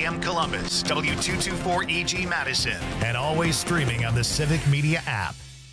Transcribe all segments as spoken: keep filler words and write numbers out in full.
M Columbus, W two twenty-four E G Madison, and always streaming on the Civic Media app.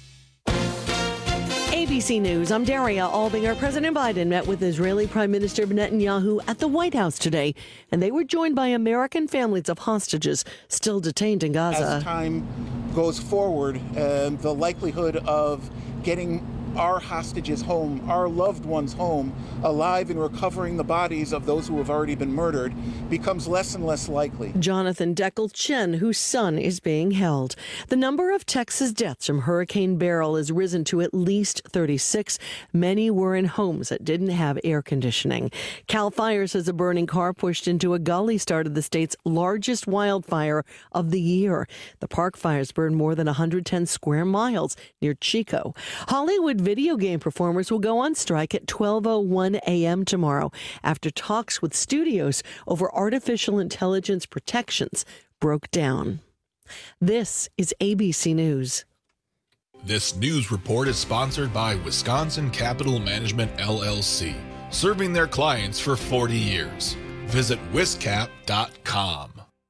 A B C News, I'm Daria Albinger. President Biden met with Israeli Prime Minister Netanyahu at the White House today, and they were joined by American families of hostages still detained in Gaza. As time goes forward, uh, the likelihood of getting our hostages home, our loved ones home, alive and recovering the bodies of those who have already been murdered becomes less and less likely. Jonathan Deckel Chen, whose son is being held. The number of Texas deaths from Hurricane Beryl has risen to at least thirty-six. Many were in homes that didn't have air conditioning. CAL FIRE says a burning car pushed into a gully started the state's largest wildfire of the year. The park fires burned more than one hundred ten square miles near Chico. Hollywood video game performers will go on strike at twelve oh one a.m. tomorrow after talks with studios over artificial intelligence protections broke down. This is A B C News. This news report is sponsored by Wisconsin Capital Management, L L C, serving their clients for forty years. Visit wiscap dot com.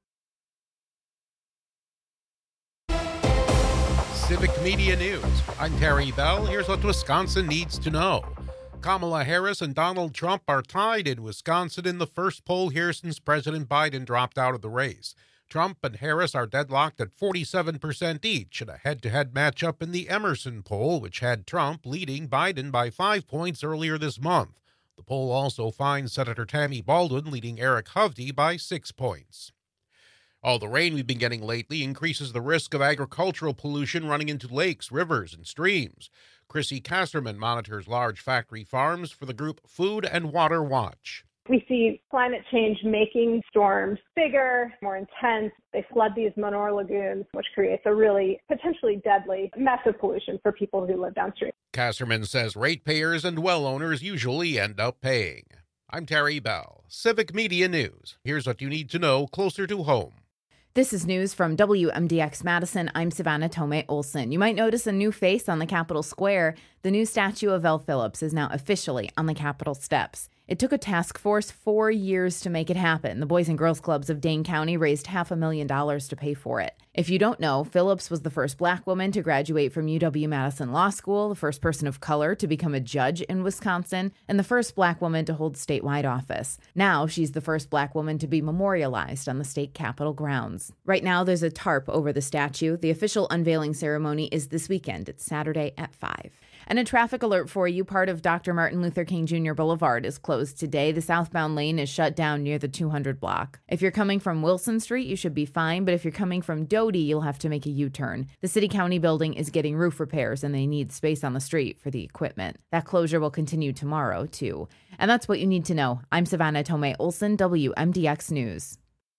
Civic Media News. I'm Terry Bell. Here's what Wisconsin needs to know. Kamala Harris and Donald Trump are tied in Wisconsin in the first poll here since President Biden dropped out of the race. Trump and Harris are deadlocked at forty-seven percent each in a head-to-head matchup in the Emerson poll, which had Trump leading Biden by five points earlier this month. The poll also finds Senator Tammy Baldwin leading Eric Hovde by six points. All the rain we've been getting lately increases the risk of agricultural pollution running into lakes, rivers, and streams. Chrissy Casterman monitors large factory farms for the group Food and Water Watch. We see climate change making storms bigger, more intense. They flood these manure lagoons, which creates a really potentially deadly mess of pollution for people who live downstream. Casterman says ratepayers and well owners usually end up paying. I'm Terry Bell, Civic Media News. Here's what you need to know closer to home. This is news from W M D X Madison. I'm Savannah Tomei Olson. You might notice a new face on the Capitol Square. The new statue of Elle Phillips is now officially on the Capitol steps. It took a task force four years to make it happen. The Boys and Girls Clubs of Dane County raised half a million dollars to pay for it. If you don't know, Phillips was the first black woman to graduate from U W-Madison Law School, the first person of color to become a judge in Wisconsin, and the first black woman to hold statewide office. Now she's the first black woman to be memorialized on the state capitol grounds. Right now, there's a tarp over the statue. The official unveiling ceremony is this weekend. It's Saturday at five. And a traffic alert for you. Part of Doctor Martin Luther King Junior Boulevard is closed today. The southbound lane is shut down near the two hundred block. If you're coming from Wilson Street, you should be fine, but if you're coming from Doty, you'll have to make a U-turn. The city-county building is getting roof repairs, and they need space on the street for the equipment. That closure will continue tomorrow, too. And that's what you need to know. I'm Savannah Tomei Olson, W M D X News.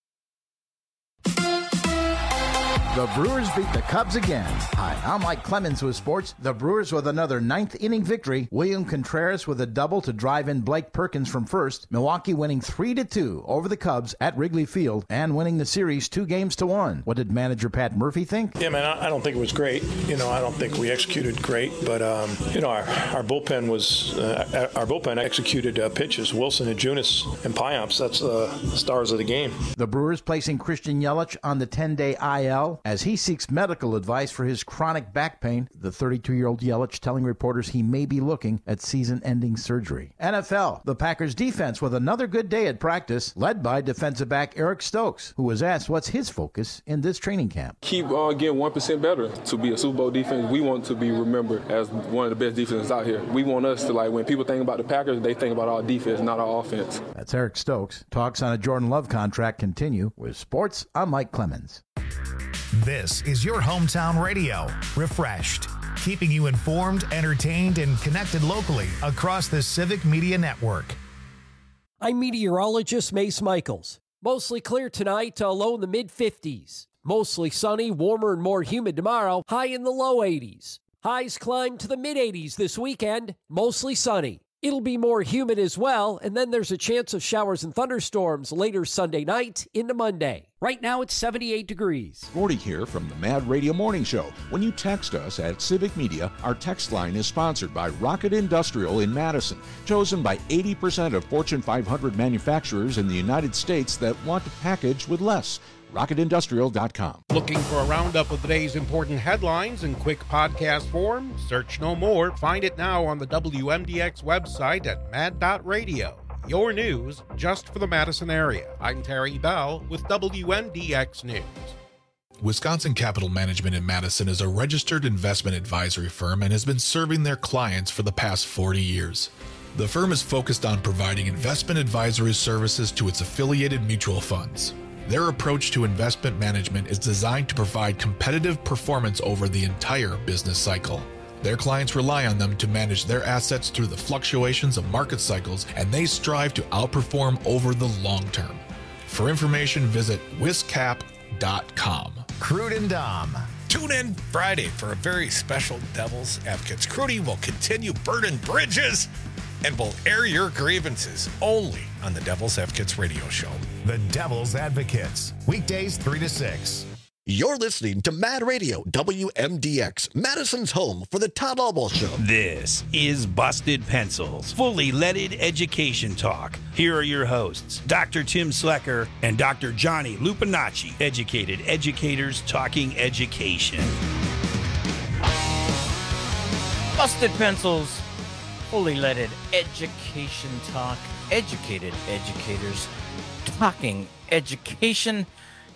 The Brewers beat the Cubs again. Hi, I'm Mike Clemens with sports. The Brewers with another ninth inning victory. William Contreras with a double to drive in Blake Perkins from first. Milwaukee winning three to two over the Cubs at Wrigley Field and winning the series two games to one. What did manager Pat Murphy think? Yeah, man, I don't think it was great. You know, I don't think we executed great, but um, you know, our, our bullpen was uh, our bullpen executed uh, pitches. Wilson and Junis and Payamps, that's the uh, stars of the game. The Brewers placing Christian Yelich on the ten-day I L as he seeks medical advice for his chronic back pain. The thirty-two-year-old Yelich telling reporters he may be looking at season-ending surgery. N F L, the Packers defense with another good day at practice, led by defensive back Eric Stokes, who was asked what's his focus in this training camp. Keep uh, getting one percent better to be a Super Bowl defense. We want to be remembered as one of the best defenses out here. We want us to, like, when people think about the Packers, they think about our defense, not our offense. That's Eric Stokes. Talks on a Jordan Love contract continue. With sports, I'm Mike Clemens. This is your hometown radio, Refreshed, keeping you informed, entertained, and connected locally across the Civic Media Network. I'm meteorologist Mace Michaels. Mostly clear tonight to a low in the mid fifties. Mostly sunny, warmer and more humid tomorrow, high in the low eighties. Highs climb to the mid eighties this weekend, mostly sunny. It'll be more humid as well, and then there's a chance of showers and thunderstorms later Sunday night into Monday. Right now it's seventy-eight degrees. Gordy here from the Mad Radio Morning Show. When you text us at Civic Media, our text line is sponsored by Rocket Industrial in Madison, chosen by eighty percent of Fortune five hundred manufacturers in the United States that want to package with less. rocket industrial dot com. Looking for a roundup of the day's important headlines in quick podcast form? Search no more. Find it now on the W M D X website at mad dot radio. Your news just for the Madison area. I'm Terry Bell with W M D X News. Wisconsin Capital Management in Madison is a registered investment advisory firm and has been serving their clients for the past forty years. The firm is focused on providing investment advisory services to its affiliated mutual funds. Their approach to investment management is designed to provide competitive performance over the entire business cycle. Their clients rely on them to manage their assets through the fluctuations of market cycles, and they strive to outperform over the long term. For information, visit wiscap dot com. Crude and Dom. Tune in Friday for a very special Devil's Advocates. Crudy will continue burning bridges and will air your grievances only on the Devil's Advocates radio show. The Devil's Advocates, weekdays three to six. You're listening to Mad Radio, W M D X, Madison's home for the Todd Albaugh Show. This is Busted Pencils, fully leaded education talk. Here are your hosts, Doctor Tim Slecker and Doctor Johnny Lupinacci, educated educators talking education. Busted Pencils, fully leaded education talk, educated educators talking education.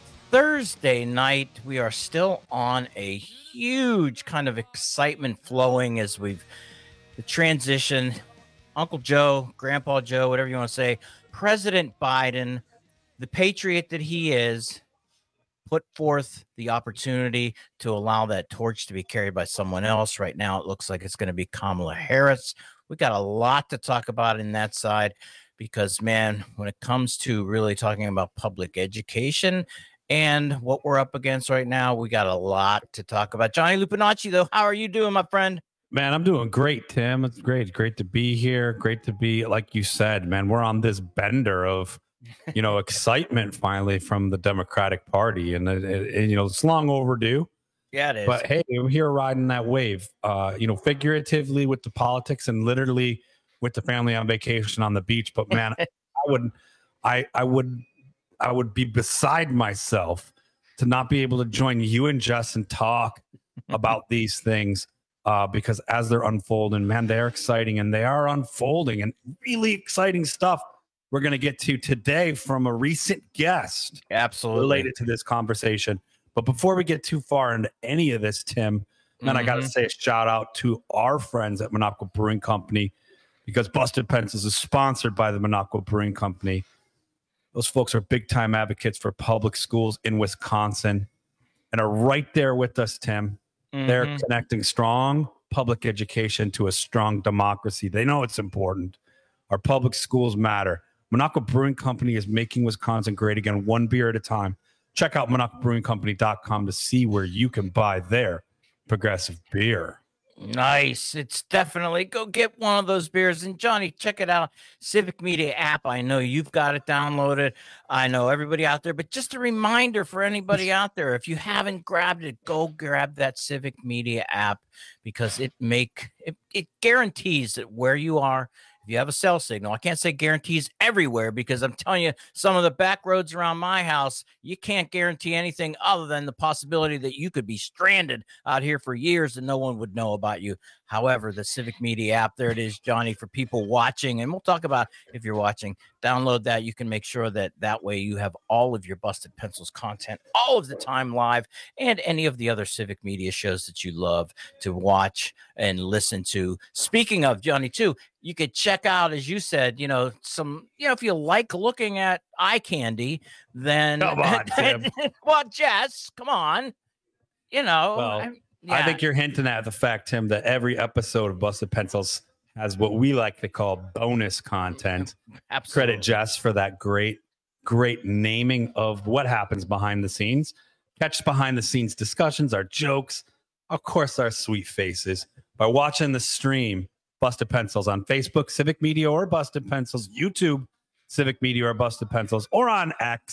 Thursday night, we are still on a huge kind of excitement flowing as we've the transition. Uncle Joe, Grandpa Joe, whatever you want to say, President Biden, the patriot that he is, put forth the opportunity to allow that torch to be carried by someone else. Right now, it looks like it's going to be Kamala Harris. We got a lot to talk about in that side because, man, when it comes to really talking about public education and what we're up against right now, we got a lot to talk about. Johnny Lupinacci, though, how are you doing, my friend? Man, I'm doing great, Tim. It's great. Great to be here. Great to be, like you said, man, we're on this bender of, you know, excitement finally from the Democratic Party. And, it, it, you know, it's long overdue. Yeah, it is. But, hey, I'm here riding that wave, uh, you know, figuratively with the politics and literally with the family on vacation on the beach. But, man, I would, I, I would, I would be beside myself to not be able to join you and Jess and talk about these things uh, because as they're unfolding, man, they're exciting and they are unfolding and really exciting stuff we're going to get to today from a recent guest. Absolutely. Related to this conversation. But before we get too far into any of this, Tim, man, mm-hmm. I got to say a shout out to our friends at Minocqua Brewing Company because Busted Pencils is sponsored by the Minocqua Brewing Company. Those folks are big-time advocates for public schools in Wisconsin and are right there with us, Tim. Mm-hmm. They're connecting strong public education to a strong democracy. They know it's important. Our public schools matter. Minocqua Brewing Company is making Wisconsin great again, one beer at a time. Check out minocqua brewing company dot com to see where you can buy their progressive beer. Nice. It's definitely go get one of those beers. And Johnny, check it out. Civic Media app. I know you've got it downloaded. I know everybody out there, but just a reminder for anybody out there, if you haven't grabbed it, go grab that Civic Media app because it make it, it guarantees that where you are, if you have a cell signal, I can't say guarantees everywhere because I'm telling you, some of the back roads around my house, you can't guarantee anything other than the possibility that you could be stranded out here for years and no one would know about you. However, the Civic Media app, there it is, Johnny, for people watching. And we'll talk about if you're watching, download that. You can make sure that that way you have all of your Busted Pencils content all of the time live and any of the other Civic Media shows that you love to watch and listen to. Speaking of, Johnny, too, you could check out, as you said, you know, some, you know, if you like looking at eye candy, then. Come on, Tim. Well, Jess, come on. You know, well, I, yeah. I think you're hinting at the fact, Tim, that every episode of Busted Pencils has what we like to call bonus content. Absolutely. Credit Jess for that great, great naming of what happens behind the scenes. Catch behind the scenes discussions, our jokes, of course, our sweet faces by watching the stream. Busted Pencils on Facebook, Civic Media or Busted Pencils, YouTube, Civic Media or Busted Pencils, or on X,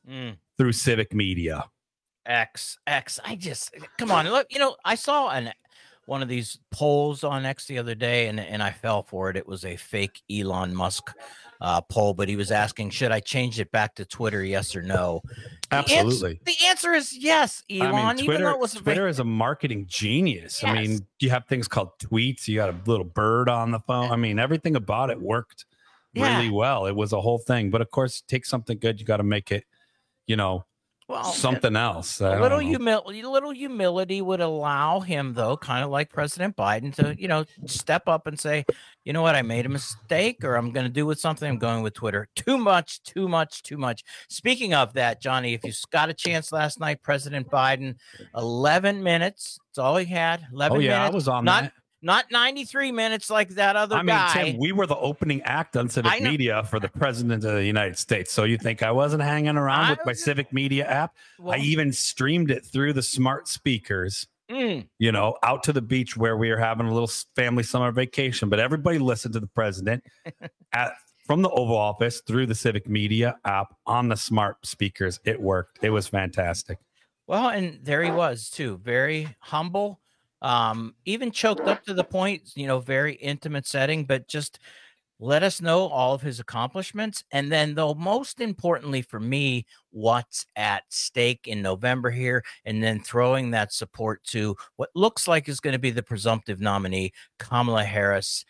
Mm. through Civic Media. X, X. I just, come on. Look, you know, I saw an one of these polls on X the other day, and, and I fell for it. It was a fake Elon Musk uh, poll, but he was asking, should I change it back to Twitter, yes or no? Absolutely. The answer, the answer is yes, Elon. I mean, Twitter, even though it was Twitter is a marketing genius. Yes. I mean, you have things called tweets. You got a little bird on the phone. I mean, everything about it worked Yeah. really well. It was a whole thing. But of course, take something good. You got to make it, you know, Well, something else. I A don't little know. humility, little humility would allow him, though, kind of like President Biden, to you know step up and say, you know what, I made a mistake, or I'm going to do with something. I'm going with Twitter. Too much, too much, too much. Speaking of that, Johnny, if you got a chance last night, President Biden, eleven minutes. That's all he had. eleven Oh, yeah, I minutes. was on not, that. Not ninety-three minutes like that other I mean, guy. Tim, we were the opening act on I Civic know. Media for the president of the United States. So you think I wasn't hanging around I with my Civic Media app? Well- I even streamed it through the smart speakers, Mm. you know, out to the beach where we were having a little family summer vacation. But everybody listened to the president at from the Oval Office through the Civic Media app on the smart speakers. It worked. It was fantastic. Well, and there he was too, very humble, um, even choked up to the point, you know, very intimate setting, but just let us know all of his accomplishments. And then, though, most importantly for me, what's at stake in November here, and then throwing that support to what looks like is going to be the presumptive nominee, Kamala Harris.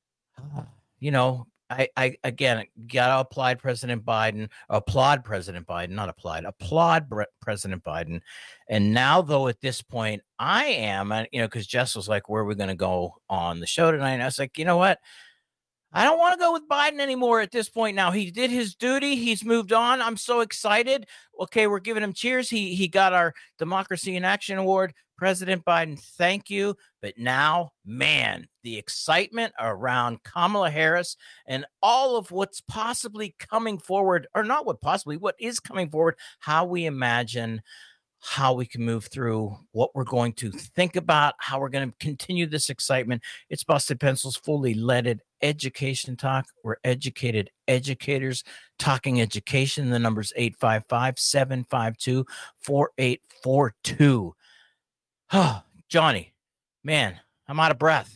You know, I, I again gotta applaud President Biden, applaud President Biden, not applaud, applaud Bre- President Biden. And now, though, at this point, I am, uh, you know, because Jess was like, "Where are we going to go on the show tonight?" And I was like, you know what? I don't want to go with Biden anymore at this point. Now, he did his duty. He's moved on. I'm so excited. Okay, we're giving him cheers. He he got our Democracy in Action Award. President Biden, thank you. But now, man, the excitement around Kamala Harris and all of what's possibly coming forward, or not what possibly, what is coming forward, how we imagine how we can move through, what we're going to think about, how we're going to continue this excitement. It's Busted Pencils, fully leaded education talk. We're educated educators talking education. The number's eight five five, seven five two, four eight four two. Oh, Johnny, man, I'm out of breath.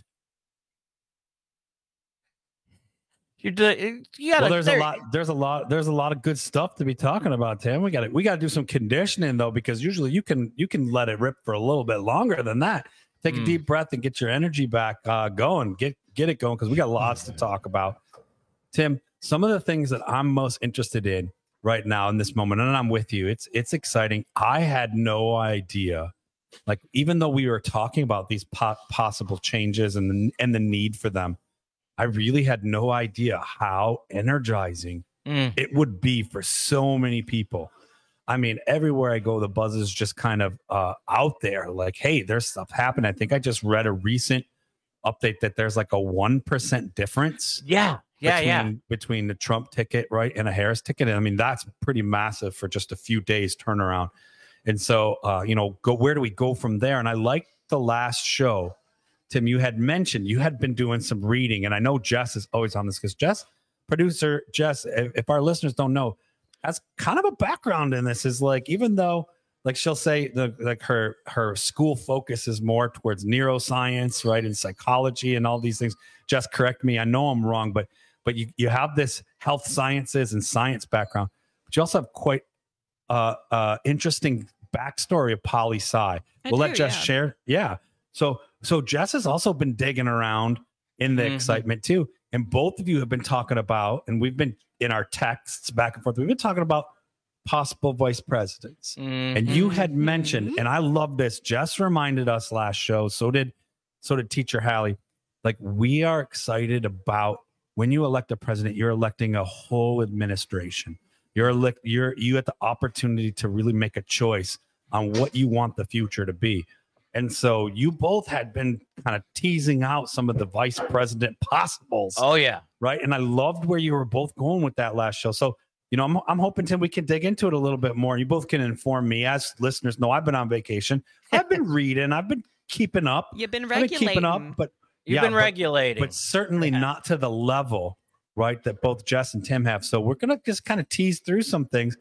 You're do- you gotta, Well, there's there- a lot. There's a lot. There's a lot of good stuff to be talking about, Tim. We got to we got to do some conditioning though, because usually you can you can let it rip for a little bit longer than that. Take Mm. a deep breath and get your energy back uh, going. Get get it going because we got lots to talk about. Tim, some of the things that I'm most interested in right now in this moment, and I'm with you. It's it's exciting. I had no idea. Like, even though we were talking about these po- possible changes and the, and the need for them, I really had no idea how energizing Mm. it would be for so many people. I mean, everywhere I go, the buzz is just kind of uh, out there. Like, hey, there's stuff happening. I think I just read a recent update that there's like a one percent difference. Yeah, yeah, between, yeah. between the Trump ticket, right, and a Harris ticket. And I mean, that's pretty massive for just a few days turnaround. And so, uh, you know, go where do we go from there? And I liked the last show, Tim. You had mentioned you had been doing some reading, and I know Jess is always on this because Jess, producer Jess, if, if our listeners don't know, has kind of a background in this. Is like, even though, like, she'll say the like her her school focus is more towards neuroscience, right, and psychology and all these things. Jess, correct me. I know I'm wrong, but but you you have this health sciences and science background, but you also have quite uh uh interesting backstory of poli sci. I We'll let do, Jess yeah. share. Yeah. So so Jess has also been digging around in the Mhm. excitement too. And both of you have been talking about, and we've been in our texts back and forth, we've been talking about possible vice presidents. And you had mentioned, and I love this, Jess reminded us last show, so did so did teacher Hallie, like, we are excited about when you elect a president, you're electing a whole administration. You're elect, you're you had the opportunity to really make a choice on what you want the future to be. And so you both had been kind of teasing out some of the vice president possibles. Oh, yeah. Right. And I loved where you were both going with that last show. So, you know, I'm, I'm hoping, Tim, we can dig into it a little bit more. You both can inform me. As listeners know, I've been on vacation. I've been reading. I've been keeping up. You've been I've been keeping up, regulating. but You've yeah, been but- regulating. but certainly not to the level, right, that both Jess and Tim have. So we're going to just kind of tease through some things.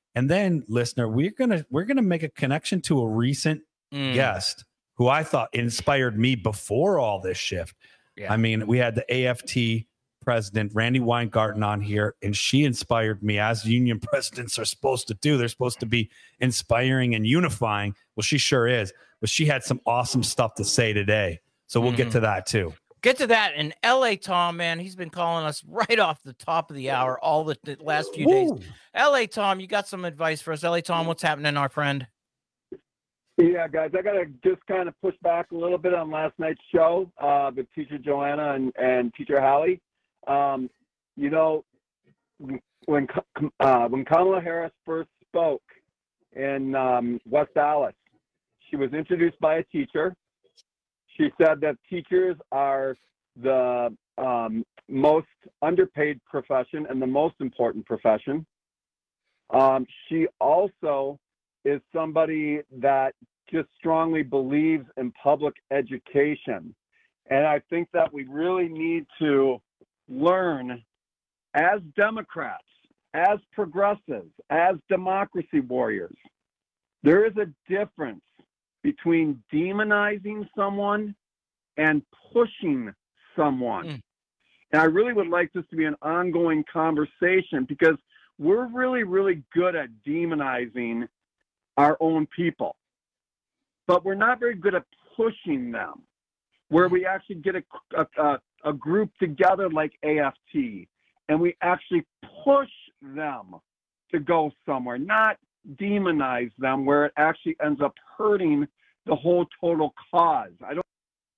And then, listener, we're gonna we're gonna make a connection to a recent mm. guest who I thought inspired me before all this shift. Yeah. I mean, we had the A F T president, Randi Weingarten, on here, and she inspired me, as union presidents are supposed to do. They're supposed to be inspiring and unifying. Well, she sure is. But she had some awesome stuff to say today. So we'll mm-hmm. get to that too. Get to that. And L A Tom, man, he's been calling us right off the top of the hour all the, the last few Woo. days. L A Tom, you got some advice for us. L A Tom, what's happening, our friend? Yeah, guys, I got to just kind of push back a little bit on last night's show uh, with Teacher Joanna and, and Teacher Hallie. Um, you know, when uh, when Kamala Harris first spoke in um, West Dallas, she was introduced by a teacher. She said that teachers are the um, most underpaid profession and the most important profession. Um, she also is somebody that just strongly believes in public education. And I think that we really need to learn, as Democrats, as progressives, as democracy warriors, there is a difference between demonizing someone and pushing someone. Mm. And I really would like this to be an ongoing conversation, because we're really, really good at demonizing our own people, but we're not very good at pushing them, where we actually get a, a, a group together like A F T and we actually push them to go somewhere, not demonize them, where it actually ends up hurting the whole total cause. I don't.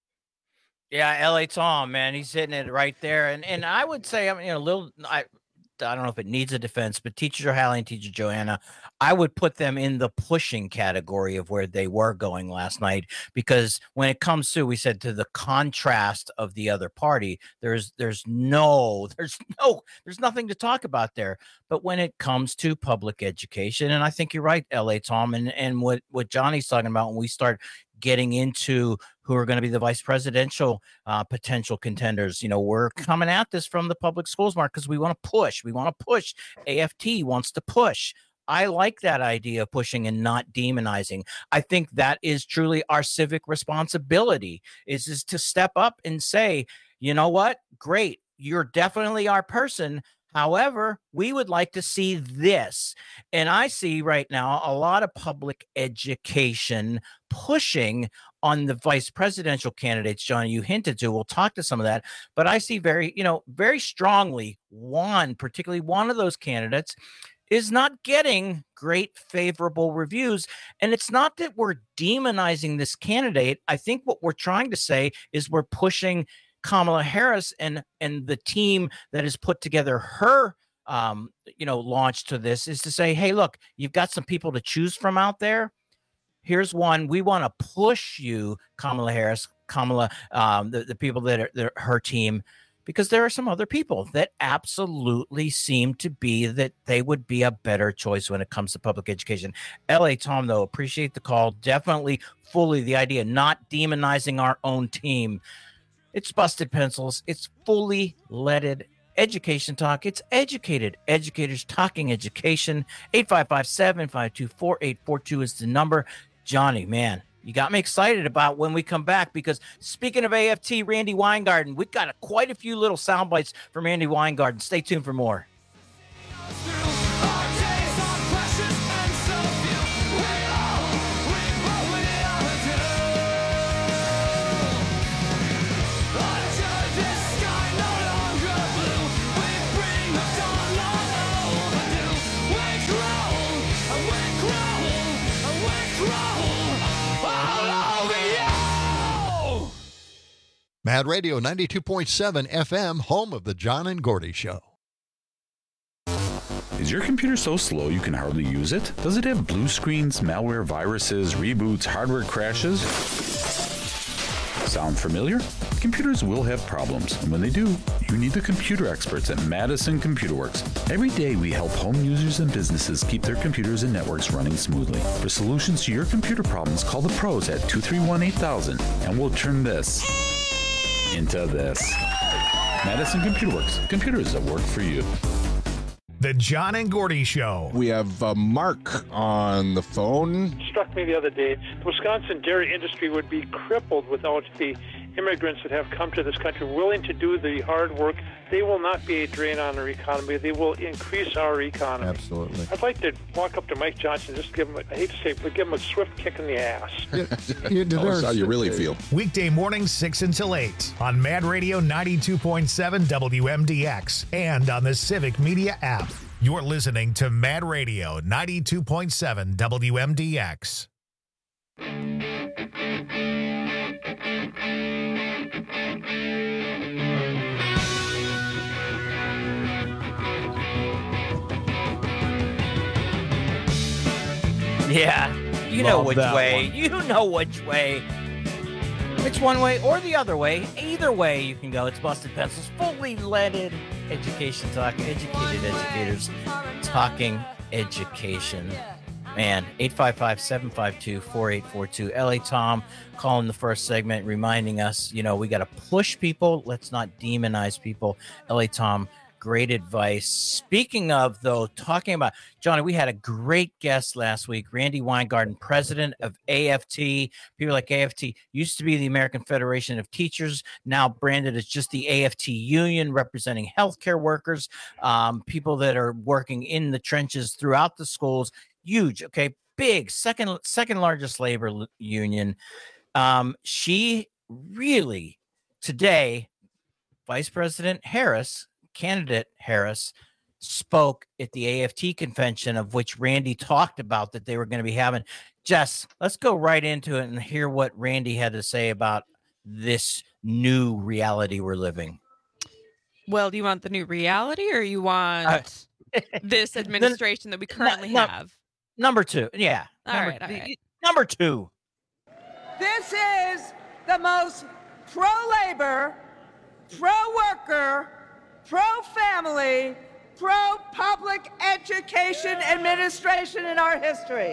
Yeah, L A Tom, man, he's hitting it right there. And and I would say, I mean, you know, a little, I, I don't know if it needs a defense, but Teacher Hallie and Teacher Joanna, I would put them in the pushing category of where they were going last night, because when it comes to, we said, to the contrast of the other party, there's there's no there's no there's nothing to talk about there. But when it comes to public education, and I think you're right, L A Tom, and and what what Johnny's talking about, when we start getting into who are going to be the vice presidential uh, potential contenders. You know, we're coming at this from the public schools, Mark, because we want to push. We want to push. A F T wants to push. I like that idea of pushing and not demonizing. I think that is truly our civic responsibility, is, is to step up and say, you know what? Great. You're definitely our person. However, we would like to see this. And I see right now a lot of public education pushing on the vice presidential candidates, John, you hinted to. We'll talk to some of that. But I see very, you know, very strongly one, particularly one of those candidates, is not getting great favorable reviews. And it's not that we're demonizing this candidate. I think what we're trying to say is we're pushing Kamala Harris and and the team that has put together her um you know launch to this, is to say, hey, look, you've got some people to choose from out there. Here's one. We want to push you, Kamala Harris, Kamala, um the, the people that are, that are her team, because there are some other people that absolutely seem to be that they would be a better choice when it comes to public education. L A Tom, though, appreciate the call. Definitely fully the idea, not demonizing our own team. It's Busted Pencils. It's fully leaded education talk. It's educated educators talking education. eight five five, seven five two, four eight four two is the number. Johnny, man, you got me excited about when we come back, because speaking of A F T, Randi Weingarten, we've got a, quite a few little sound bites from Randi Weingarten. Stay tuned for more. Mad Radio ninety-two point seven F M, home of the John and Gordy Show. Is your computer so slow you can hardly use it? Does it have blue screens, malware, viruses, reboots, hardware crashes? Sound familiar? Computers will have problems, and when they do, you need the computer experts at Madison Computer Works. Every day we help home users and businesses keep their computers and networks running smoothly. For solutions to your computer problems, call the pros at two three one, eight thousand, and we'll turn this into this. Madison Computer Works. Computers that work for you. The John and Gordy Show. We have uh, Mark on the phone. It struck me the other day, the Wisconsin dairy industry would be crippled without the immigrants that have come to this country willing to do the hard work. They will not be a drain on our economy. They will increase our economy. Absolutely. I'd like to walk up to Mike Johnson, just give him, a, I hate to say it, but give him a swift kick in the ass. Tell us how you really feel. Weekday mornings six until eight on Mad Radio ninety-two point seven W M D X and on the Civic Media app. You're listening to Mad Radio ninety-two point seven W M D X. Yeah, you know Love which that way. one. You know which way. It's one way or the other way. Either way you can go. It's Busted Pencils, fully leaded education talk, educated educators talking education. Man, eight five five, seven five two, four eight four two. L A Tom calling the first segment, reminding us, you know, we got to push people. Let's not demonize people. L A Tom, great advice. Speaking of, though, talking about, Johnny, we had a great guest last week, Randi Weingarten, president of A F T. People like A F T used to be the American Federation of Teachers, now branded as just the A F T Union, representing healthcare workers, um, people that are working in the trenches throughout the schools. Huge, okay, big, second second largest labor l- union. Um, she really, today, Vice President Harris, candidate Harris, spoke at the A F T convention, of which Randi talked about that they were going to be having. Jess, let's go right into it and hear what Randi had to say about this new reality we're living. Well, do you want the new reality, or you want Uh, this administration that we currently no, have? Number two, yeah. All number, right, all right. Number two. This is the most pro-labor, pro-worker, pro-family, pro-public education administration in our history.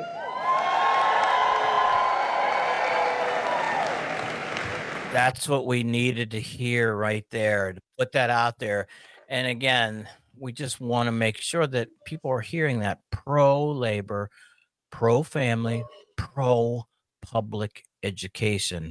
That's what we needed to hear right there, to put that out there. And again, we just want to make sure that people are hearing that pro-labor, pro-family, pro-public education.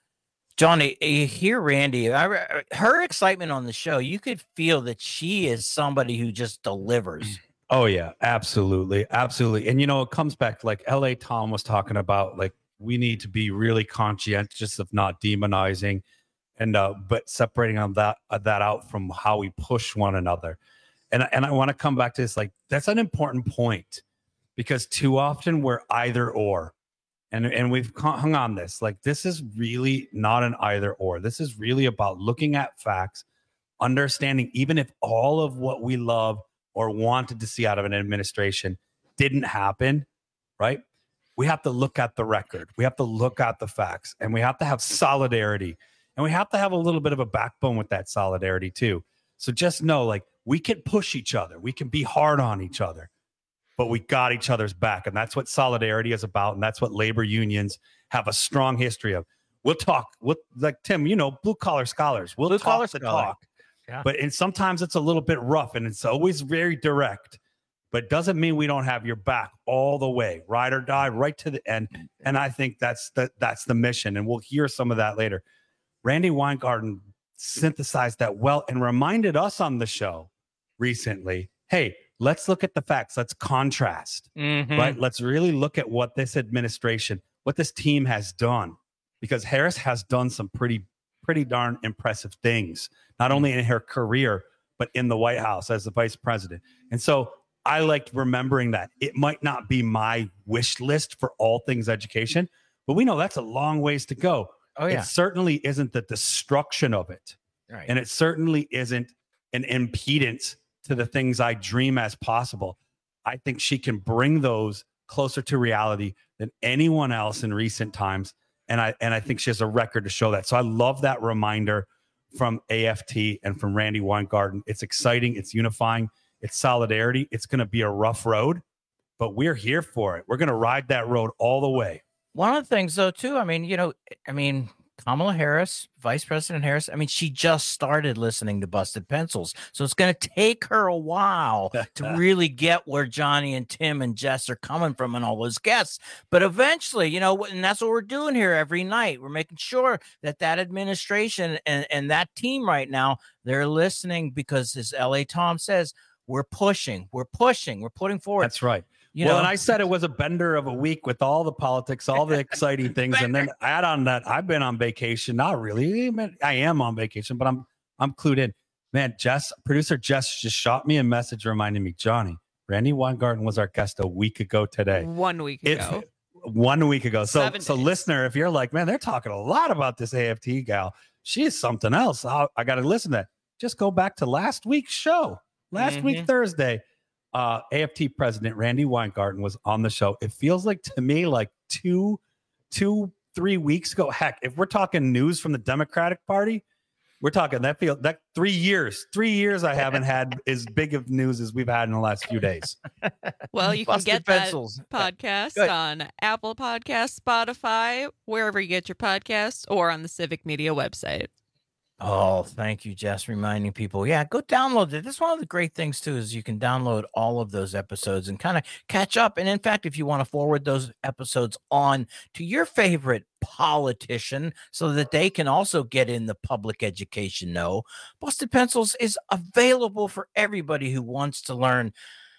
Johnny, you hear Randi, I, her excitement on the show, you could feel that she is somebody who just delivers. Oh, yeah, absolutely. Absolutely. And, you know, it comes back, like L A Tom was talking about, like, we need to be really conscientious of not demonizing and, uh, but separating on that, uh, that out from how we push one another. And, and I want to come back to this, like, that's an important point, because too often we're either or. And, and we've hung on this. Like, this is really not an either or. This is really about looking at facts, understanding even if all of what we love or wanted to see out of an administration didn't happen, right? We have to look at the record. We have to look at the facts, and we have to have solidarity. And we have to have a little bit of a backbone with that solidarity too. So just know, like, we can push each other. We can be hard on each other, but we got each other's back. And that's what solidarity is about. And that's what labor unions have a strong history of. We'll talk, we'll, like Tim, you know, blue collar scholars. We'll Blue talk collar the scholar. talk. Yeah. But and sometimes it's a little bit rough, and it's always very direct. But doesn't mean we don't have your back all the way, ride or die, right to the end. And I think that's the that's the mission. And we'll hear some of that later. Randi Weingarten synthesized that well and reminded us on the show recently, hey, let's look at the facts. Let's contrast, Mhm. right? Let's really look at what this administration, what this team has done, because Harris has done some pretty, pretty darn impressive things, not only in her career, but in the White House as the vice president. And so I liked remembering that it might not be my wish list for all things education, but we know that's a long ways to go. Oh, yeah. It certainly isn't the destruction of it. Right. And it certainly isn't an impedance to the things I dream as possible. I think she can bring those closer to reality than anyone else in recent times. And I and I think she has a record to show that. So I love that reminder from A F T and from Randi Weingarten. It's exciting. It's unifying. It's solidarity. It's going to be a rough road, but we're here for it. We're going to ride that road all the way. One of the things, though, too, I mean, you know, I mean, Kamala Harris, Vice President Harris, I mean, she just started listening to Busted Pencils. So it's going to take her a while to really get where Johnny and Tim and Jess are coming from and all those guests. But eventually, you know, and that's what we're doing here every night. We're making sure that that administration and, and that team right now, they're listening because, as L A Tom says, we're pushing, we're pushing, we're putting forward. That's right. You well, know? and I said it was a bender of a week with all the politics, all the exciting things, and then add on that I've been on vacation. Not really, I am on vacation, but I'm I'm clued in. Man, Jess, producer Jess, just shot me a message reminding me, Johnny, Randy Weingarten was our guest a week ago today. One week If- ago. One week ago. So, Seven so days. listener, if you're like, man, they're talking a lot about this A F T gal. She is something else. I, I got to listen to that. Just go back to last week's show. Last Mm-hmm. week, Thursday. Uh, A F T president Randy Weingarten was on the show. It feels like to me like two, two, three weeks ago. Heck, if we're talking news from the Democratic Party, we're talking that feel that three years, three years I haven't had as big of news as we've had in the last few days. Well, you can Busted get Pencils. that podcast Good. on Apple Podcasts, Spotify, wherever you get your podcasts, or on the Civic Media website. Oh, thank you, Jess, reminding people. Yeah, go download it. That's one of the great things, too, is you can download all of those episodes and kind of catch up. And in fact, if you want to forward those episodes on to your favorite politician so that they can also get in the public education know, Busted Pencils is available for everybody who wants to learn.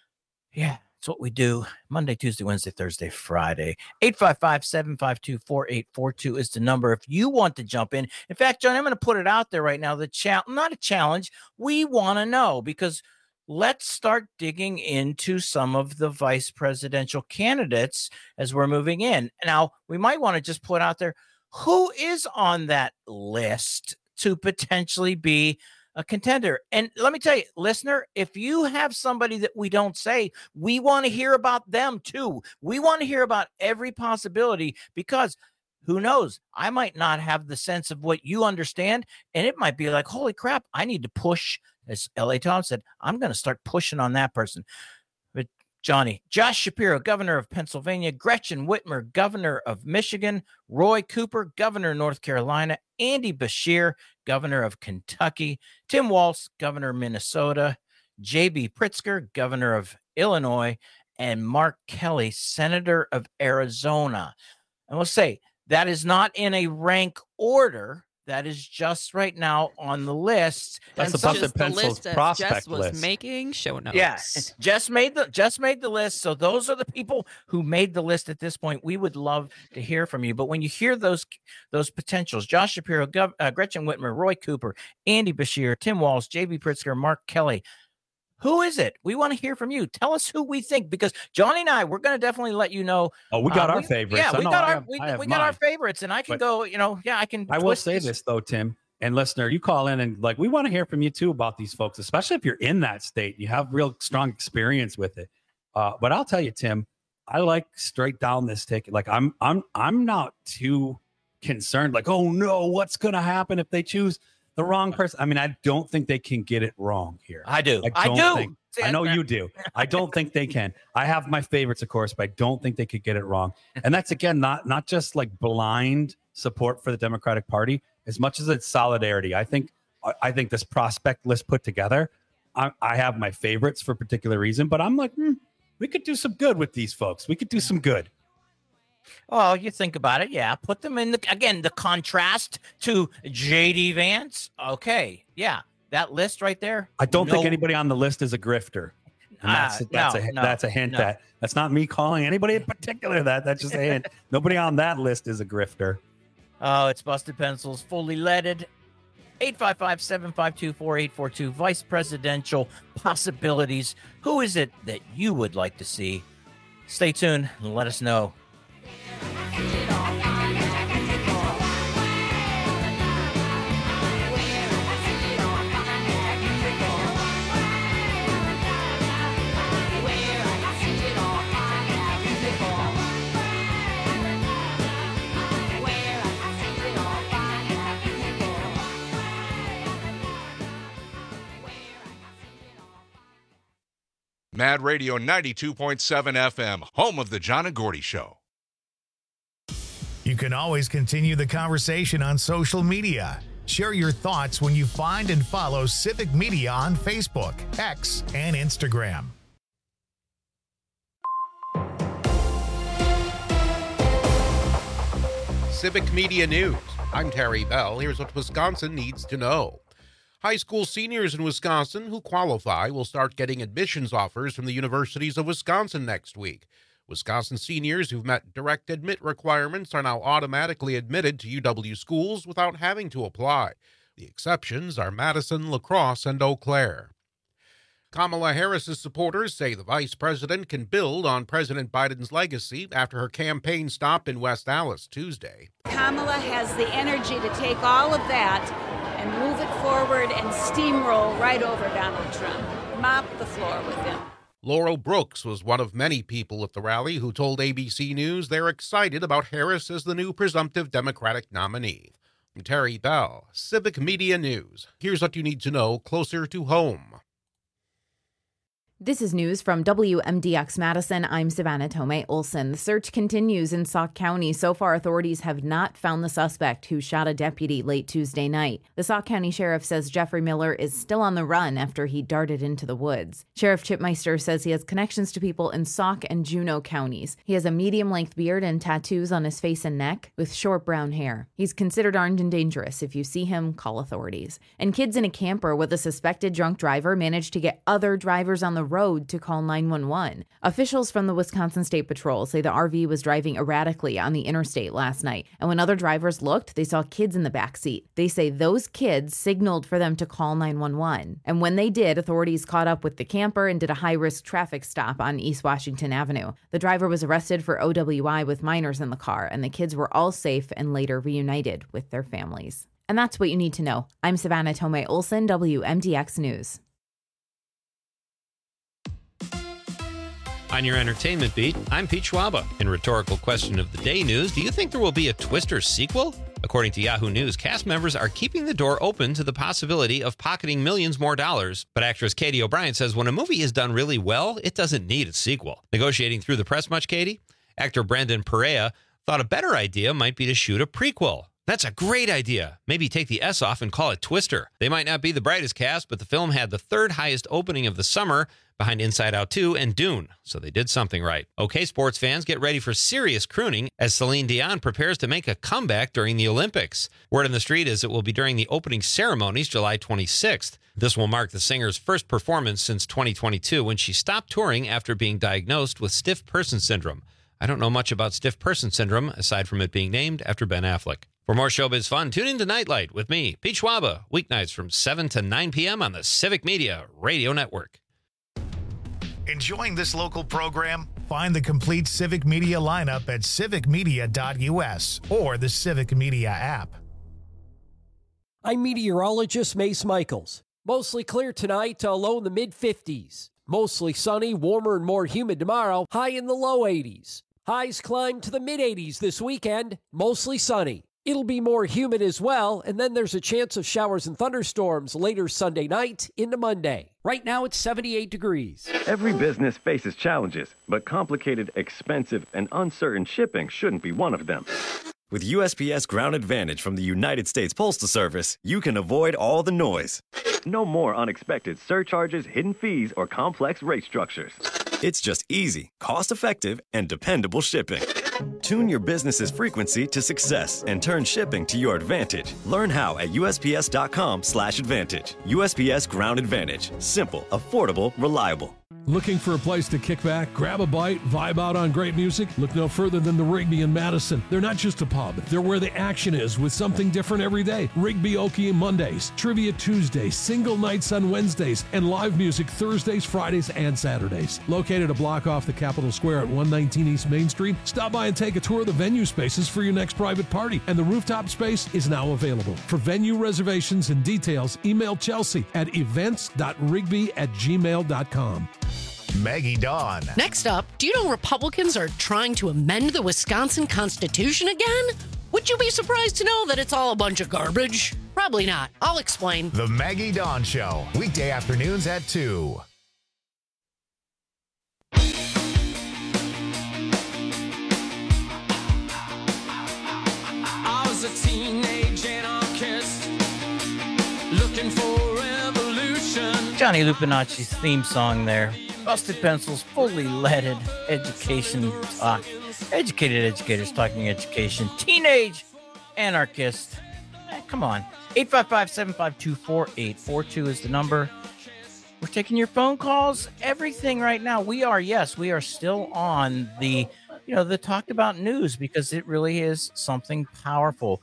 Yeah. It's what we do Monday, Tuesday, Wednesday, Thursday, Friday. eight five five, seven five two, four eight four two is the number if you want to jump in. In fact, John, I'm going to put it out there right now. The cha- not a challenge. We want to know because let's start digging into some of the vice presidential candidates as we're moving in. Now, we might want to just put out there who is on that list to potentially be a contender. And let me tell you, listener, if you have somebody that we don't say, we want to hear about them too. We want to hear about every possibility because who knows, I might not have the sense of what you understand. And it might be like, holy crap, I need to push, as L A Tom said, I'm going to start pushing on that person. But Johnny, Josh Shapiro, governor of Pennsylvania, Gretchen Whitmer, governor of Michigan, Roy Cooper, governor of North Carolina, Andy Beshear, governor of Kentucky, Tim Walz, governor of Minnesota, J B Pritzker, governor of Illinois, and Mark Kelly, senator of Arizona. And we'll say that is not in a rank order. That is just right now on the list. That's And the so Busted just the Pencils list that prospect Jess was list. making show notes. Yeah, just made the just made the list. So those are the people who made the list at this point. We would love to hear from you. But when you hear those those potentials, Josh Shapiro, Gov, uh, Gretchen Whitmer, Roy Cooper, Andy Beshear, Tim Walz, J B Pritzker, Mark Kelly, who is it? We want to hear from you. Tell us who we think, because Johnny and I, we're going to definitely let you know. Oh, we got uh, our favorites. Yeah, I we know got I our have- we, I have we got our mine. favorites, and I can But- go. You know, yeah, I can. I will twist say this though, Tim and listener, you call in and like we want to hear from you too about these folks, especially if you're in that state. You have real strong experience with it. Uh, but I'll tell you, Tim, I like straight down this ticket. Like I'm, I'm, I'm not too concerned. Like, oh no, what's going to happen if they choose the wrong person? I mean, I don't think they can get it wrong here. I do. I don't do. think- See, I know I- you do. I don't think they can. I have my favorites, of course, but I don't think they could get it wrong. And that's again not not just like blind support for the Democratic Party, as much as it's solidarity. I think I- I think this prospect list put together, I, I have my favorites for a particular reason, but I'm like, hmm, we could do some good with these folks. We could do some good. Oh, you think about it, yeah. Put them in the again the contrast to J D Vance. Okay, yeah, that list right there. I don't think No- anybody on the list is a grifter. And that's Uh, that's no, a no, that's a hint no. that that's not me calling anybody in particular that. That's just a hint. Nobody on that list is a grifter. Oh, it's Busted Pencils, fully leaded. eight five five, seven five two, four eight four two. Vice presidential possibilities. Who is it that you would like to see? Stay tuned and let us know. Mad Radio ninety-two point seven F M, home of the John and Gordy Show. You can always continue the conversation on social media. Share your thoughts when you find and follow Civic Media on Facebook, X, and Instagram. Civic Media News. I'm Terry Bell. Here's what Wisconsin needs to know. High school seniors in Wisconsin who qualify will start getting admissions offers from the universities of Wisconsin next week. Wisconsin seniors who've met direct admit requirements are now automatically admitted to U W schools without having to apply. The exceptions are Madison, La Crosse, and Eau Claire. Kamala Harris's supporters say the vice president can build on President Biden's legacy after her campaign stop in West Allis Tuesday. Kamala has the energy to take all of that and move it forward and steamroll right over Donald Trump, mop the floor with him. Laurel Brooks was one of many people at the rally who told A B C News they're excited about Harris as the new presumptive Democratic nominee. I'm Terry Bell, Civic Media News. Here's what you need to know closer to home. This is news from W M D X Madison. I'm Savannah Tomei Olson. The search continues in Sauk County. So far, authorities have not found the suspect who shot a deputy late Tuesday night. The Sauk County Sheriff says Jeffrey Miller is still on the run after he darted into the woods. Sheriff Chip Meister says he has connections to people in Sauk and Juneau counties. He has a medium-length beard and tattoos on his face and neck with short brown hair. He's considered armed and dangerous. If you see him, call authorities. And kids in a camper with a suspected drunk driver managed to get other drivers on the road to call nine one one. Officials from the Wisconsin State Patrol say the R V was driving erratically on the interstate last night, and when other drivers looked, they saw kids in the back seat. They say those kids signaled for them to call nine one one, and when they did, authorities caught up with the camper and did a high-risk traffic stop on East Washington Avenue. The driver was arrested for O W I with minors in the car, and the kids were all safe and later reunited with their families. And that's what you need to know. I'm Savannah Tomei Olson, W M D X News. On your entertainment beat, I'm Pete Schwaba. In Rhetorical Question of the Day news, do you think there will be a Twister sequel? According to Yahoo News, cast members are keeping the door open to the possibility of pocketing millions more dollars. But actress Katie O'Brien says when a movie is done really well, it doesn't need a sequel. Negotiating through the press much, Katie? Actor Brandon Perea thought a better idea might be to shoot a prequel. That's a great idea. Maybe take the S off and call it Twister. They might not be the brightest cast, but the film had the third highest opening of the summer, behind Inside Out two and Dune, so they did something right. Okay, sports fans, get ready for serious crooning as Celine Dion prepares to make a comeback during the Olympics. Word on the street is it will be during the opening ceremonies July twenty-sixth. This will mark the singer's first performance since twenty twenty-two when she stopped touring after being diagnosed with stiff person syndrome. I don't know much about stiff person syndrome, aside from it being named after Ben Affleck. For more showbiz fun, tune in to Nightlight with me, Pete Schwaba, weeknights from seven to nine p.m. on the Civic Media Radio Network. Enjoying this local program? Find the complete Civic Media lineup at civic media dot u s or the Civic Media app. I'm meteorologist Mace Michaels. Mostly clear tonight, uh, low in the mid fifties. Mostly sunny, warmer and more humid tomorrow, high in the low eighties. Highs climb to the mid eighties this weekend, mostly sunny. It'll be more humid as well, and then there's a chance of showers and thunderstorms later Sunday night into Monday. Right now it's seventy-eight degrees. Every business faces challenges, but complicated, expensive, and uncertain shipping shouldn't be one of them. With U S P S Ground Advantage from the United States Postal Service, you can avoid all the noise. No more unexpected surcharges, hidden fees, or complex rate structures. It's just easy, cost-effective, and dependable shipping. Tune your business's frequency to success and turn shipping to your advantage. Learn how at U S P S dot com slash advantage. U S P S Ground Advantage. Simple, affordable, reliable. Looking for a place to kick back, grab a bite, vibe out on great music? Look no further than the Rigby in Madison. They're not just a pub, they're where the action is with something different every day. Rigby Okie Mondays, Trivia Tuesdays, single nights on Wednesdays, and live music Thursdays, Fridays, and Saturdays. Located a block off the Capitol Square at one nineteen East Main Street, stop by and take a tour of the venue spaces for your next private party, and the rooftop space is now available. For venue reservations and details, email Chelsea at events dot rigby at gmail dot com. Maggie Dawn. Next up, do you know Republicans are trying to amend the Wisconsin Constitution again? Would you be surprised to know that it's all a bunch of garbage? Probably not. I'll explain. The Maggie Dawn Show, weekday afternoons at two. Johnny Lupinacci's theme song there. Busted Pencils, fully leaded education talk. Educated educators talking education. Teenage anarchist. Eh, come on. eight five five, seven five two, four eight four two is the number. We're taking your phone calls, everything right now. We are, yes, we are still on the, you know, the talked about news because it really is something powerful.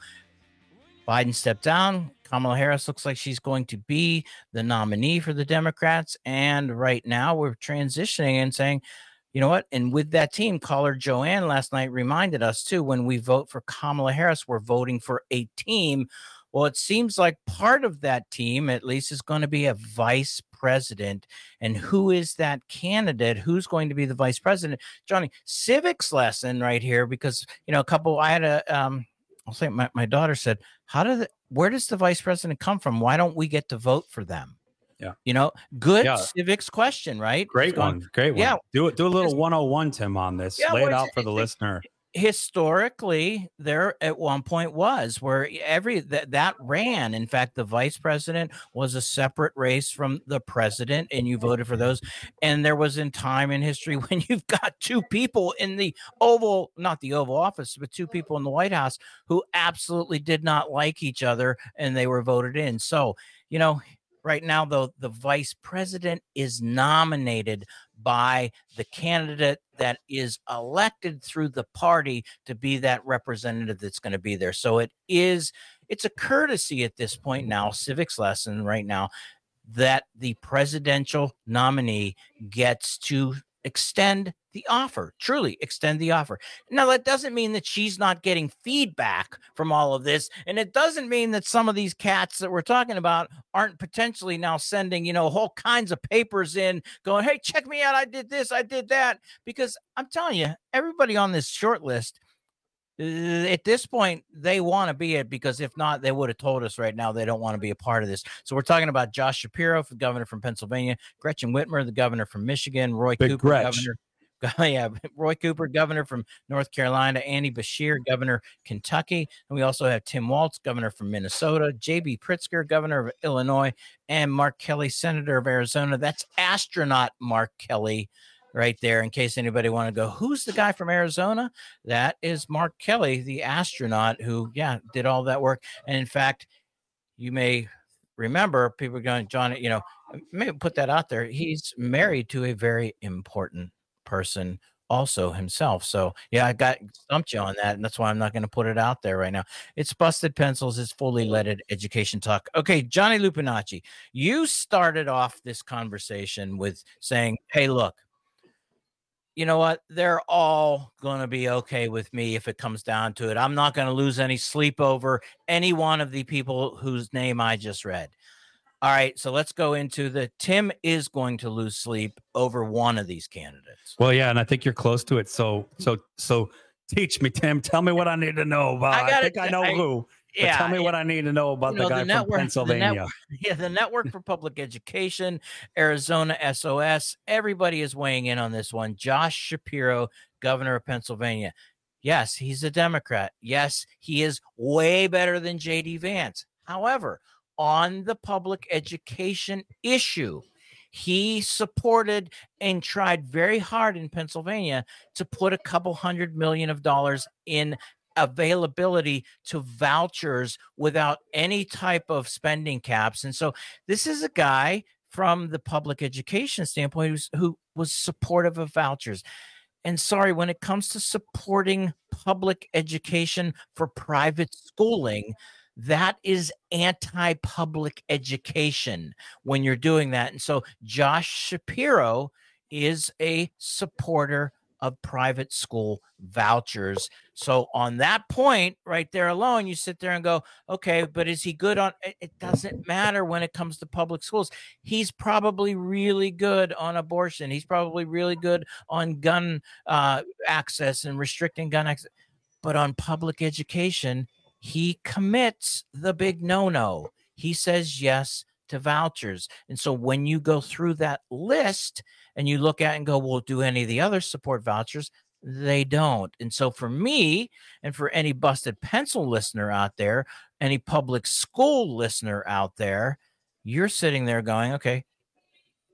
Biden stepped down. Kamala Harris looks like she's going to be the nominee for the Democrats. And right now we're transitioning and saying, you know what? And with that team, caller Joanne last night reminded us too, when we vote for Kamala Harris, we're voting for a team. Well, it seems like part of that team, at least, is going to be a vice president. And who is that candidate? Who's going to be the vice president? Johnny, civics lesson right here, because, you know, a couple, I had a, um, I'll say my, my daughter said, how did the, where does the vice president come from? Why don't we get to vote for them? Yeah. You know, good Yeah. civics question, right? Great It's going- one. Great one. Yeah. Do it. Do a little one oh one, Tim, on this. Yeah, Lay it well, out it's- for the listener. Historically, there at one point was where every that that ran. In fact, the vice president was a separate race from the president, and you voted for those. And there was in time in history when you've got two people in the Oval, not the Oval Office, but two people in the White House who absolutely did not like each other, and they were voted in. So, you know, right now, though, the vice president is nominated by the candidate that is elected through the party to be that representative that's going to be there. So it is, it's a courtesy at this point now, civics lesson right now, that the presidential nominee gets to extend the offer, truly extend the offer. Now, that doesn't mean that she's not getting feedback from all of this. And it doesn't mean that some of these cats that we're talking about aren't potentially now sending, you know, whole kinds of papers in going, hey, check me out. I did this. I did that. Because I'm telling you, everybody on this short list, uh, at this point, they want to be it, because if not, they would have told us right now they don't want to be a part of this. So we're talking about Josh Shapiro, the governor from Pennsylvania, Gretchen Whitmer, the governor from Michigan, Roy Big Cooper, Gretch. governor. Yeah, Roy Cooper, governor from North Carolina, Andy Beshear, governor Kentucky, and we also have Tim Walz, governor from Minnesota, J B Pritzker, governor of Illinois, and Mark Kelly, senator of Arizona. That's astronaut Mark Kelly right there, in case anybody want to go, who's the guy from Arizona? That is Mark Kelly, the astronaut who, yeah, did all that work. And in fact, you may remember people are going, John, you know, maybe put that out there. He's married to a very important person also himself. So yeah, I got stumped you on that, and that's why I'm not going to put it out there right now. It's Busted Pencils. It's fully leaded education talk. Okay, Johnny Lupinacci, you started off this conversation with saying, hey, look, you know what? They're all going to be okay with me if it comes down to it. I'm not going to lose any sleep over any one of the people whose name I just read. All right, so let's go into the Tim is going to lose sleep over one of these candidates. Well, yeah, and I think you're close to it. So, so, so, teach me, Tim. Tell me what I need to know about. I, I think I know I, who. But yeah, tell me yeah. what I need to know about You know, the guy the network, from Pennsylvania. The network, yeah, the Network for Public Education, Arizona S O S. Everybody is weighing in on this one. Josh Shapiro, governor of Pennsylvania. Yes, he's a Democrat. Yes, he is way better than J D Vance. However, on the public education issue, he supported and tried very hard in Pennsylvania to put a couple hundred million of dollars in availability to vouchers without any type of spending caps. And so this is a guy from the public education standpoint who's, who was supportive of vouchers. And sorry, when it comes to supporting public education for private schooling, that is anti-public education when you're doing that. And so Josh Shapiro is a supporter of private school vouchers. So on that point right there alone, you sit there and go, okay, but is he good on it? It doesn't matter when it comes to public schools. He's probably really good on abortion. He's probably really good on gun uh, access and restricting gun access. But on public education, he commits the big no-no. He says yes to vouchers. And so when you go through that list and you look at it and go, well, do any of the others support vouchers? They don't. And so for me, and for any Busted Pencil listener out there, any public school listener out there, you're sitting there going, okay,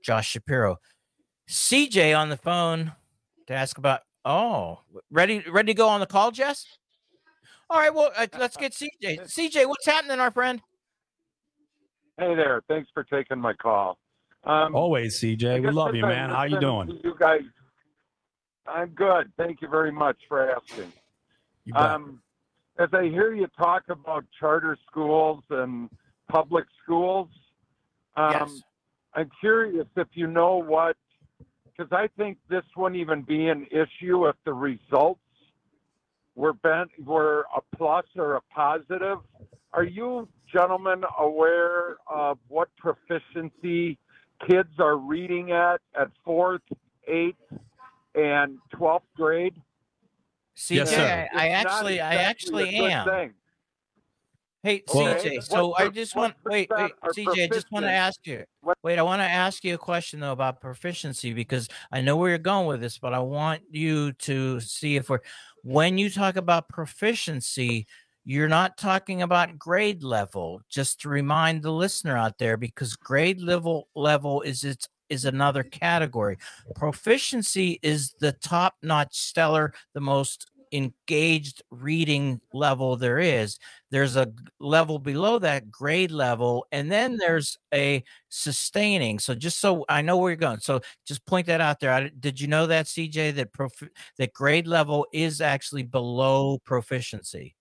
Josh Shapiro. C J on the phone to ask about. Oh, ready, ready to go on the call, Jess? All right, well, uh, let's get C J. C J, what's happening, our friend? Hey there. Thanks for taking my call. Um, Always, C J. We love you, man. How you doing? You guys, I'm good. Thank you very much for asking. You bet. Um, as I hear you talk about charter schools and public schools, um, yes. I'm curious if you know what, because I think this wouldn't even be an issue if the results were bent, were a plus or a positive. Are you gentlemen aware of what proficiency kids are reading at at fourth, eighth, and twelfth grade? C J, Yes, I, I It's not actually, I exactly actually a good am. thing. Hey, Okay. C J. So What I per- just what want wait, wait, percent are C J. I just want to proficient? ask you. Wait, I want to ask you a question though about proficiency because I know where you're going with this, but I want you to see if we're when you talk about proficiency, you're not talking about grade level. Just to remind the listener out there, because grade level level is its is another category. Proficiency is the top-notch, stellar, the most engaged reading level there is. There's a level below that, grade level, and then there's a sustaining. So just so I know where you're going, so just point that out there. I, did you know that, C J, that prof, that grade level is actually below proficiency?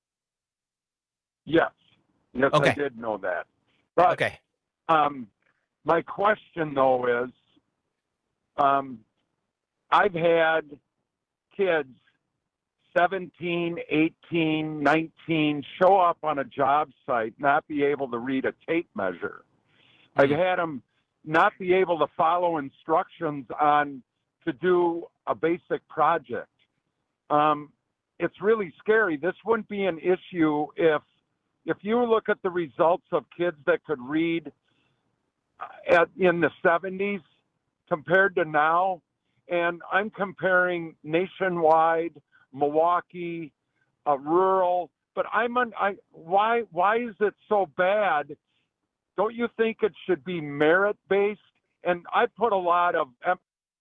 Yes. Yes, Okay. I did know that. But, okay. Um, my question, though, is um, I've had kids seventeen, eighteen, nineteen show up on a job site, not be able to read a tape measure. I've had them not be able to follow instructions on to do a basic project. Um, it's really scary. This wouldn't be an issue if if you look at the results of kids that could read at, in the seventies compared to now, and I'm comparing nationwide, Milwaukee, uh, rural, but I'm on, I, why, why is it so bad? Don't you think it should be merit-based? And I put a lot of em-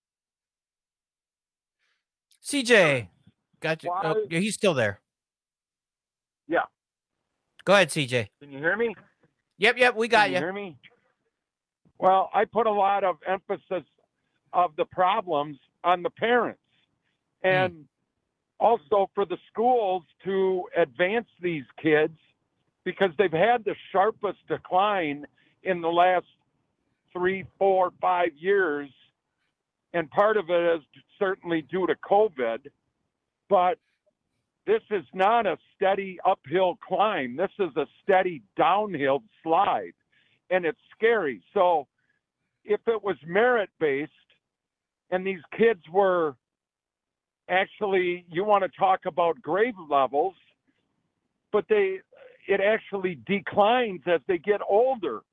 C J, got you. Oh, yeah, he's still there. Yeah. Go ahead, C J. Can you hear me? Yep, yep, we got Can you you. hear me? Well, I put a lot of emphasis of the problems on the parents and mm. also for the schools to advance these kids because they've had the sharpest decline in the last three, four, five years. And part of it is certainly due to COVID, but this is not a steady uphill climb. This is a steady downhill slide, and it's scary. So if it was merit-based and these kids were actually, you want to talk about grade levels, but they it actually declines as they get older.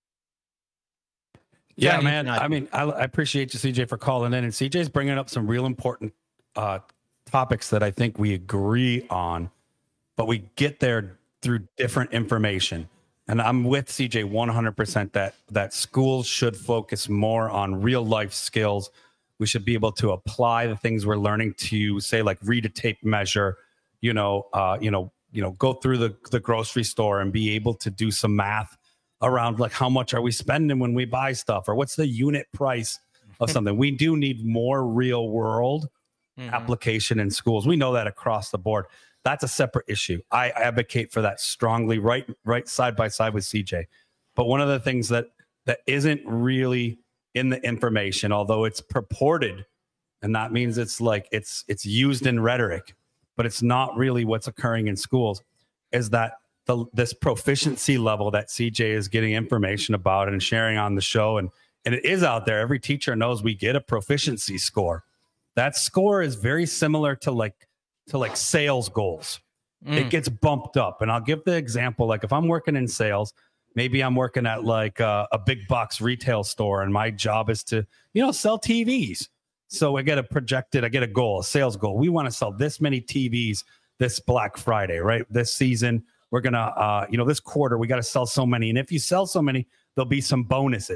Yeah, man. I mean, I, I appreciate you, C J, for calling in. And C J's bringing up some real important uh, topics that I think we agree on, but we get there through different information. And I'm with C J one hundred percent that that schools should focus more on real life skills. We should be able to apply the things we're learning to, say, like read a tape measure, you know, uh, you know, you know, go through the, the grocery store and be able to do some math around like how much are we spending when we buy stuff, or what's the unit price of something. We do need more real world mm-hmm. application in schools. We know that across the board. That's a separate issue. I advocate for that strongly, right, right side by side with C J. But one of the things that that isn't really in the information, although it's purported, and that means it's like it's it's used in rhetoric, but it's not really what's occurring in schools, is that the this proficiency level that C J is getting information about and sharing on the show, and and it is out there. Every teacher knows we get a proficiency score. That score is very similar to like to like sales goals. Mm. It gets bumped up. And I'll give the example, like if I'm working in sales, maybe I'm working at like a, a big box retail store and my job is to, you know, sell T Vs. So I get a projected, I get a goal, a sales goal. We want to sell this many T Vs this Black Friday, right? This season, we're going to, uh, you know, this quarter, we got to sell so many. And if you sell so many, there'll be some bonuses.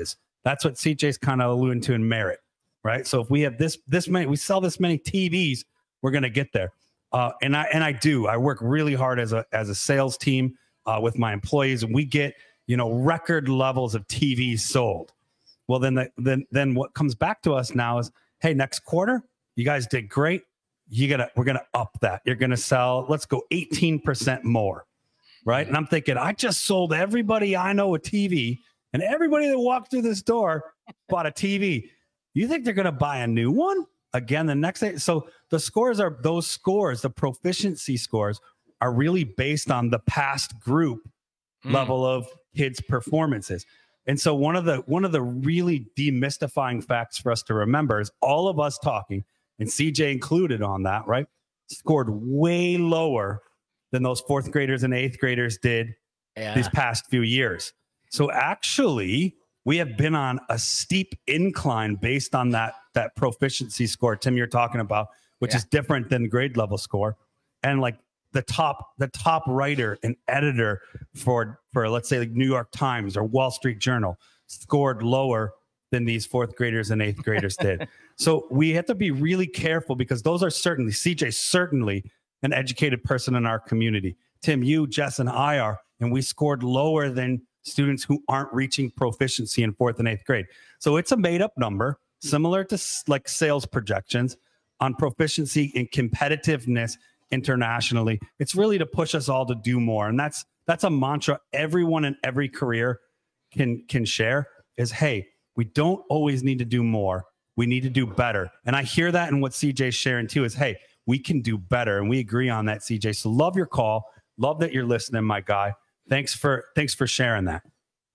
That's what C J's kind of alluding to in merit, right? So if we have this this many, we sell this many T Vs, we're going to get there. Uh, and I and I do. I work really hard as a as a sales team uh, with my employees, and we get you know record levels of T Vs sold. Well, then the, then then what comes back to us now is, hey, next quarter, you guys did great. You gotta we're gonna up that. You're gonna sell. Let's go eighteen percent more, right? And I'm thinking, I just sold everybody I know a T V. And everybody that walked through this door bought a T V. You think they're going to buy a new one again the next day? So the scores are those scores, the proficiency scores are really based on the past group mm. level of kids' performances. And so one of the one of the really demystifying facts for us to remember is all of us talking, and C J included on that, right? Scored way lower than those fourth graders and eighth graders did yeah. these past few years. So actually, we have been on a steep incline based on that that proficiency score, Tim, you're talking about, which yeah. is different than grade level score. And like the top the top writer and editor for for let's say like New York Times or Wall Street Journal scored lower than these fourth graders and eighth graders did. So we have to be really careful because those are certainly C J certainly an educated person in our community. Tim, you, Jess, and I are, and we scored lower than students who aren't reaching proficiency in fourth and eighth grade. So it's a made up number, similar to like sales projections on proficiency and competitiveness internationally. It's really to push us all to do more. And that's, that's a mantra everyone in every career can, can share is, hey, we don't always need to do more. We need to do better. And I hear that in what C J's sharing too is, hey, we can do better. And we agree on that, C J. So love your call. Love that you're listening, my guy. Thanks for thanks for sharing that.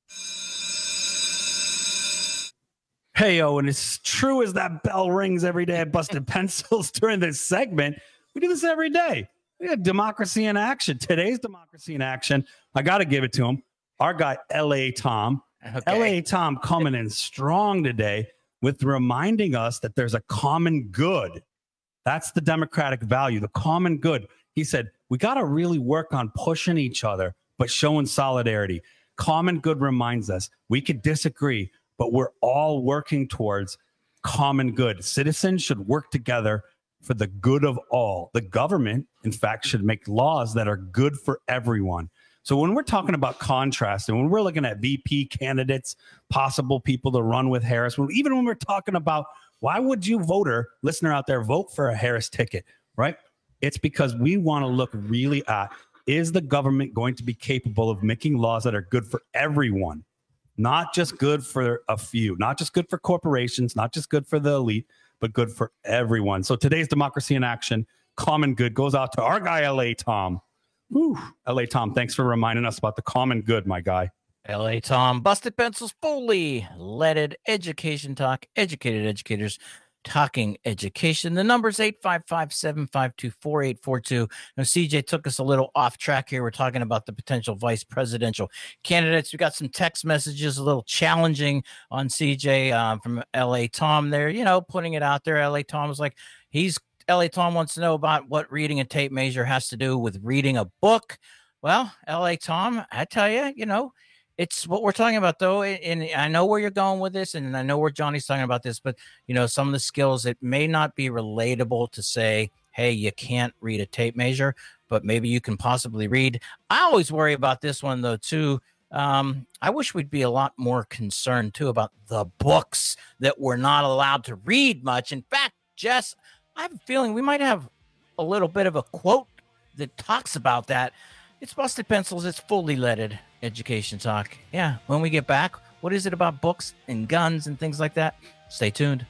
Hey, oh, and as true as that bell rings every day at Busted Pencils during this segment, we do this every day. We got democracy in action. Today's democracy in action. I got to give it to him. Our guy, L A Tom. Okay. L A Tom coming in strong today with reminding us that there's a common good. That's the democratic value, the common good. He said, we got to really work on pushing each other, but showing solidarity. Common good reminds us we could disagree, but we're all working towards common good. Citizens should work together for the good of all. The government, in fact, should make laws that are good for everyone. So when we're talking about contrast and when we're looking at V P candidates, possible people to run with Harris, even when we're talking about why would you voter, listener out there, vote for a Harris ticket, right? It's because we want to look really at, is the government going to be capable of making laws that are good for everyone, not just good for a few, not just good for corporations, not just good for the elite, but good for everyone. So today's Democracy in Action, common good, goes out to our guy, L A Tom. Whew. L A Tom, thanks for reminding us about the common good, my guy. L A Tom, Busted Pencils, fully leaded education talk, educated educators talking education. The number's eight five five, seven five two, four eight four two. Now, C J took us a little off track here. We're talking about the potential vice presidential candidates. We got some text messages, a little challenging on C J uh, from L A Tom there, you know, putting it out there. L A Tom was like, he's L A Tom wants to know about what reading a tape measure has to do with reading a book. Well, L A Tom, I tell you, you know, it's what we're talking about, though, and I know where you're going with this, and I know where Johnny's talking about this, but, you know, some of the skills, it may not be relatable to say, hey, you can't read a tape measure, but maybe you can possibly read. I always worry about this one, though, too. Um, I wish we'd be a lot more concerned, too, about the books that we're not allowed to read much. In fact, Jess, I have a feeling we might have a little bit of a quote that talks about that. It's Busted Pencils. It's fully leaded education talk. Yeah, when we get back, what is it about books and guns and things like that? Stay tuned.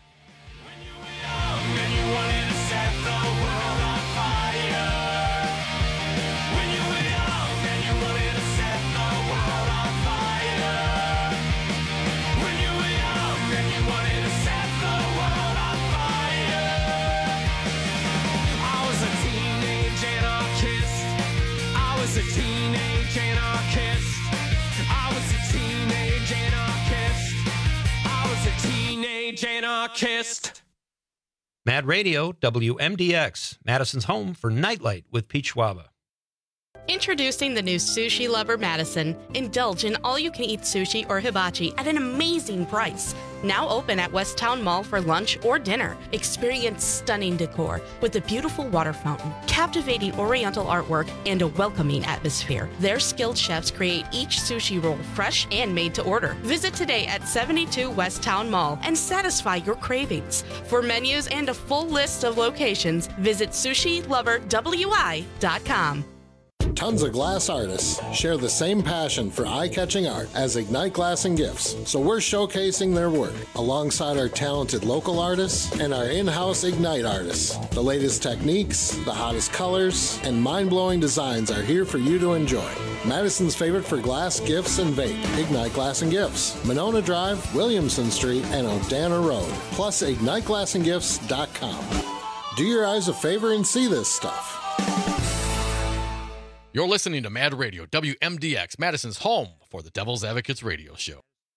Anarchist. Mad Radio, W M D X, Madison's home for Nightlight with Pete Schwaba. Introducing the new Sushi Lover Madison. Indulge in all-you-can-eat sushi or hibachi at an amazing price. Now open at West Town Mall for lunch or dinner. Experience stunning decor with a beautiful water fountain, captivating oriental artwork, and a welcoming atmosphere. Their skilled chefs create each sushi roll fresh and made to order. Visit today at seventy-two West Town Mall and satisfy your cravings. For menus and a full list of locations, visit sushi lover w i dot com. Tons of glass artists share the same passion for eye-catching art as Ignite Glass and Gifts, so we're showcasing their work alongside our talented local artists and our in-house Ignite artists. The latest techniques, the hottest colors, and mind-blowing designs are here for you to enjoy. Madison's favorite for glass, gifts, and vape, Ignite Glass and Gifts, Monona Drive, Williamson Street, and Odana Road, plus ignite glass and gifts dot com. Do your eyes a favor and see this stuff. You're listening to Mad Radio, W M D X, Madison's home for the Devil's Advocates radio show.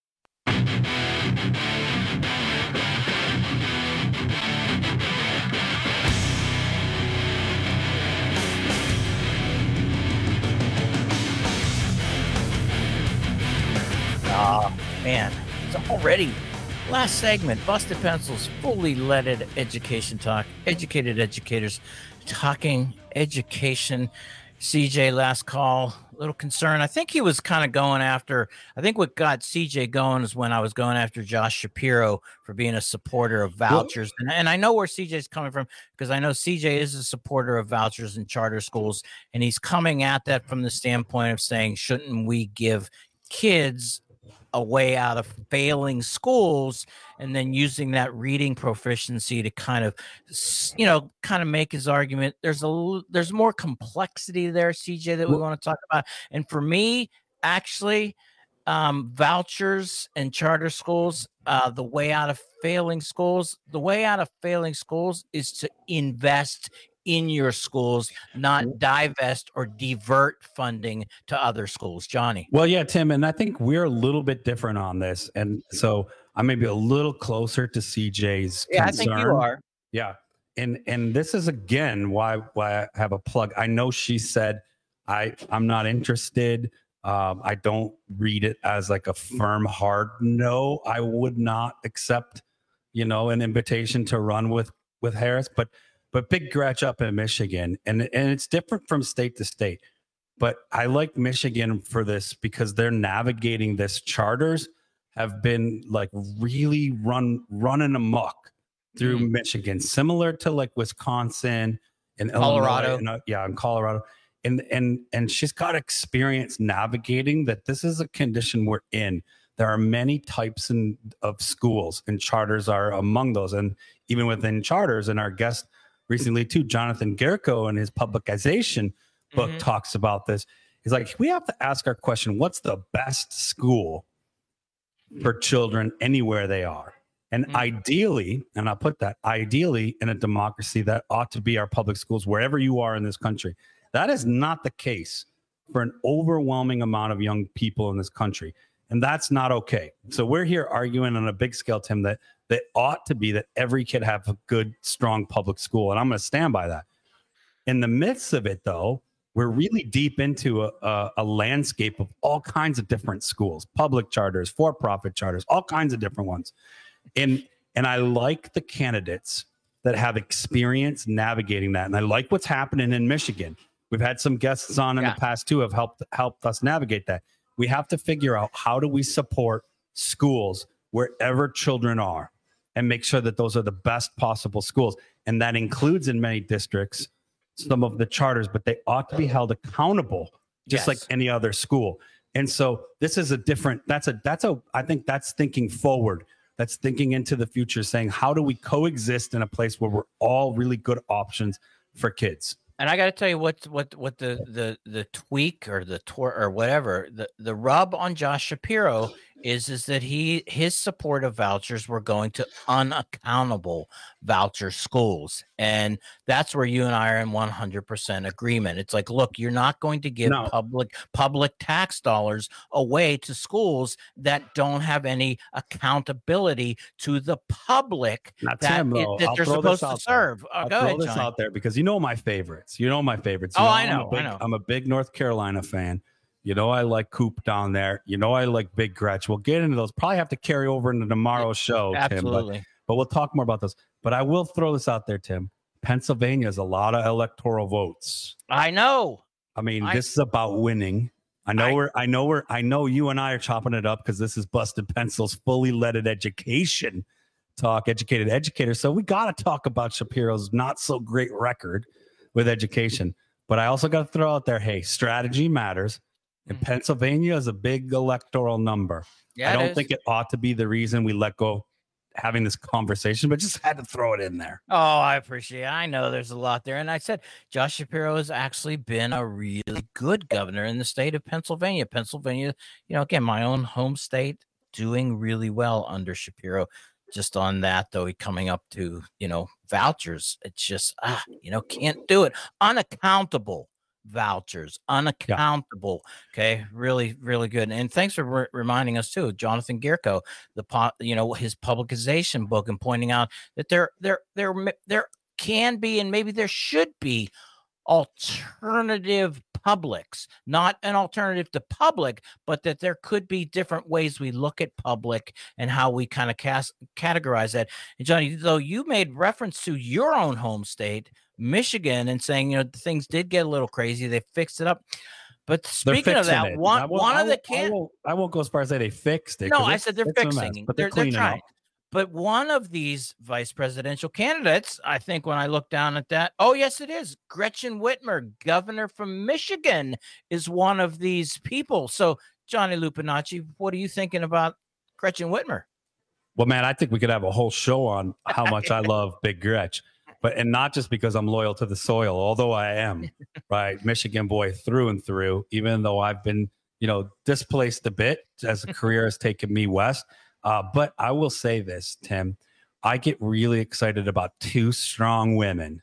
Ah, man, it's already last segment. Busted Pencils, fully leaded education talk, educated educators talking education. C J, last call, a little concern. I think he was kind of going after, I think what got C J going is when I was going after Josh Shapiro for being a supporter of vouchers. And, and I know where C J's coming from because I know C J is a supporter of vouchers in charter schools. And he's coming at that from the standpoint of saying, shouldn't we give kids a way out of failing schools, and then using that reading proficiency to kind of, you know, kind of make his argument. There's a, there's more complexity there, C J, that we want to talk about. And for me, actually, um, vouchers and charter schools, uh, the way out of failing schools, the way out of failing schools is to invest in your schools, not divest or divert funding to other schools. Johnny. Well, yeah, Tim, and I think we're a little bit different on this. And so I may be a little closer to C J's Yeah, concern. I think you are. Yeah. And and this is again why why I have a plug. I know she said I I'm not interested. Um, I don't read it as like a firm hard no. I would not accept, you know, an invitation to run with with Harris, but But big Gretch up in Michigan, and, and it's different from state to state. But I like Michigan for this because they're navigating this. Charters have been like really run running amok through mm-hmm. Michigan, similar to like Wisconsin and Colorado. Illinois, and, uh, yeah, in Colorado. And and and she's got experience navigating that. This is a condition we're in. There are many types in, of schools, and charters are among those. And even within charters, and our guest recently too, Jonathan Gerko, in his publication book mm-hmm. talks about this. He's like, we have to ask our question, what's the best school for children anywhere they are? And mm-hmm. ideally, and I'll put that, ideally in a democracy, that ought to be our public schools wherever you are in this country. That is not the case for an overwhelming amount of young people in this country. And that's not okay. So we're here arguing on a big scale, Tim, that that ought to be that every kid have a good, strong public school. And I'm going to stand by that. In the midst of it, though, we're really deep into a, a, a landscape of all kinds of different schools, public charters, for-profit charters, all kinds of different ones. And, and I like the candidates that have experience navigating that. And I like what's happening in Michigan. We've had some guests on in yeah. the past, too, have helped helped us navigate that. We have to figure out, how do we support schools wherever children are and make sure that those are the best possible schools. And that includes in many districts some of the charters, but they ought to be held accountable just yes. like any other school. And so this is a different, that's a, that's a, I think that's thinking forward. That's thinking into the future, saying, how do we coexist in a place where we're all really good options for kids? And I got to tell you what, what, what the, the, the tweak or the twer or whatever, the, the rub on Josh Shapiro is is that he his support of vouchers were going to unaccountable voucher schools, and that's where you and I are in one hundred percent agreement. It's like, look, you're not going to give No. public public tax dollars away to schools that don't have any accountability to the public Not that, Tim, it- though. that I'll they're throw this supposed to out there. serve. Uh, I'll go throw ahead, this Johnny. out there because you know my favorites. You know my favorites. You Oh, know I I'm know, a big, I know. I'm a big North Carolina fan. You know I like Coop down there. You know I like Big Gretch. We'll get into those. Probably have to carry over into tomorrow's show, Tim. Absolutely. But, but we'll talk more about those. But I will throw this out there, Tim. Pennsylvania has a lot of electoral votes. I know. I mean, I- this is about winning. I know I- we're. I know we're. I know you and I are chopping it up because this is Busted Pencil's fully leaded education talk, educated educators. So we got to talk about Shapiro's not so great record with education. But I also got to throw out there, hey, strategy matters. And Pennsylvania is a big electoral number. Yeah, I it don't is. think it ought to be the reason we let go having this conversation, but just had to throw it in there. Oh, I appreciate it. I know there's a lot there. And I said, Josh Shapiro has actually been a really good governor in the state of Pennsylvania. Pennsylvania, you know, again, my own home state, doing really well under Shapiro. Just on that, though, he coming up to, you know, vouchers. It's just, ah, you know, can't do it. Unaccountable vouchers, unaccountable. Okay, really, really good. And thanks for re- reminding us too, Jonathan Gierko, the po- you know, his publication book, and pointing out that there, there, there, there can be, and maybe there should be, alternative publics, not an alternative to public, but that there could be different ways we look at public and how we kind of cast categorize that. And Johnny, though you made reference to your own home state, Michigan, and saying, you know, things did get a little crazy, they fixed it up. But They're speaking of fixing that, it. one I won't- one I of the won't- I can won't, I won't go as far as say they fixed it. no, 'cause I it's- said they're it's a mess, fixing, but they're, they're they're cleaning trying. up. But one of these vice presidential candidates, I think when I look down at that, oh, yes, it is. Gretchen Whitmer, governor from Michigan, is one of these people. So, Johnny Lupinacci, what are you thinking about Gretchen Whitmer? Well, man, I think we could have a whole show on how much I love Big Gretch, but and not just because I'm loyal to the soil, although I am, right, Michigan boy through and through. Even though I've been, you know, displaced a bit as a career has taken me west. Uh, but I will say this, Tim, I get really excited about two strong women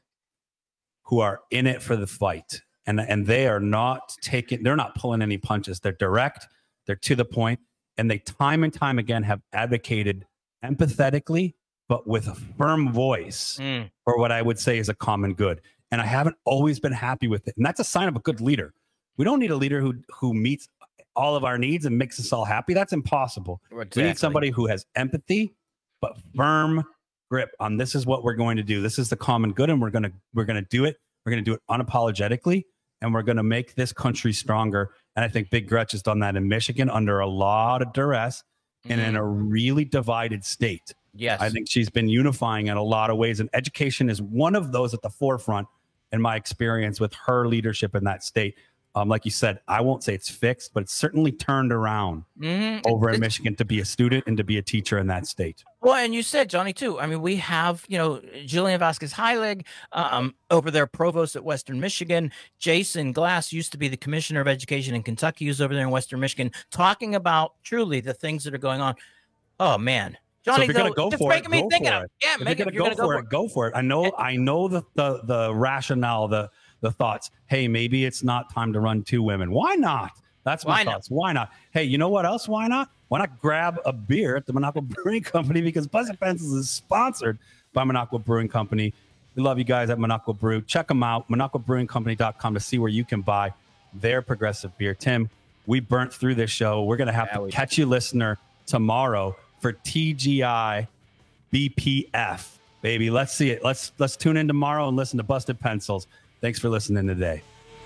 who are in it for the fight, and and they are not taking, they're not pulling any punches. They're direct, they're to the point, and they time and time again have advocated empathetically, but with a firm voice Mm. for what I would say is a common good. And I haven't always been happy with it. And that's a sign of a good leader. We don't need a leader who who meets all of our needs and makes us all happy. That's impossible. We Exactly. need somebody who has empathy, but firm grip on this is what we're going to do. This is the common good, and we're gonna we're gonna do it. We're gonna do it unapologetically, and we're gonna make this country stronger. And I think Big Gretch has done that in Michigan under a lot of duress and in a really divided state. Yes. I think she's been unifying in a lot of ways, and education is one of those at the forefront in my experience with her leadership in that state. Um, like you said, I won't say it's fixed, but it's certainly turned around Mhm. over in It's- Michigan to be a student and to be a teacher in that state. Well, and you said, Johnny, too. I mean, we have, you know, Jillian Vasquez Heilig um, over there, provost at Western Michigan. Jason Glass used to be the commissioner of education in Kentucky, who's over there in Western Michigan, talking about truly the things that are going on. Oh, man. So Johnny, if you're gonna though, go it's for making it, me go think for of it. Yeah, If make you're it, gonna you're go gonna for it, go for it. I know, I know the the the rationale, the the thoughts. Hey, maybe it's not time to run two women. Why not? That's my Why not? thoughts. Why not? Hey, you know what else? Why not? Why not grab a beer at the Minocqua Brewing Company, because Busted Pencils is sponsored by Minocqua Brewing Company. We love you guys at Minocqua Brew. Check them out, minocqua brewing company dot com, to see where you can buy their progressive beer. Tim, we burnt through this show. We're gonna have Yeah, to we catch you, listener, tomorrow for T G I B P F, baby. Let's see it. Let's let's tune in tomorrow and listen to Busted Pencils. Thanks for listening today.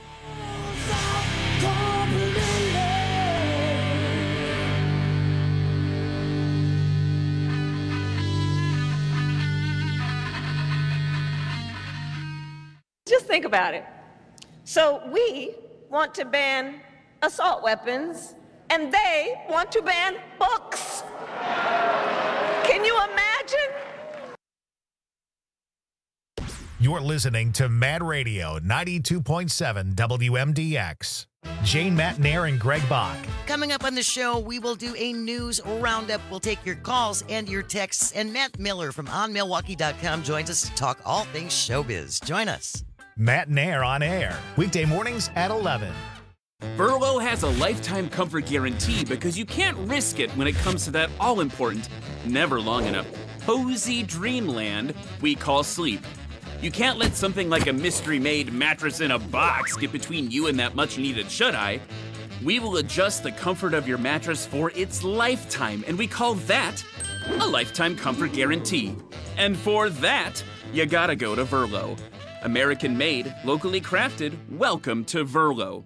Just think about it. So we want to ban assault weapons, and they want to ban books. Can you imagine? You're listening to Mad Radio ninety-two point seven W M D X. Jane Matnair and Greg Bach. Coming up on the show, we will do a news roundup. We'll take your calls and your texts. And Matt Miller from on milwaukee dot com joins us to talk all things showbiz. Join us. Matt Nair on air, weekday mornings at eleven. Verlo has a lifetime comfort guarantee because you can't risk it when it comes to that all-important, never long enough, cozy dreamland we call sleep. You can't let something like a mystery-made mattress in a box get between you and that much-needed shut-eye. We will adjust the comfort of your mattress for its lifetime, and we call that a lifetime comfort guarantee. And for that, you gotta go to Verlo. American-made, locally crafted, welcome to Verlo.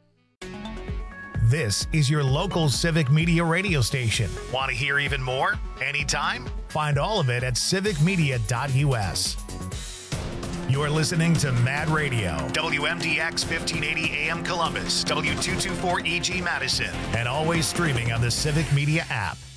This is your local Civic Media radio station. Want to hear even more? Anytime? Find all of it at civic media dot U S. You're listening to Mad Radio, W M D X fifteen eighty A M Columbus, W two twenty-four E G Madison, and always streaming on the Civic Media app.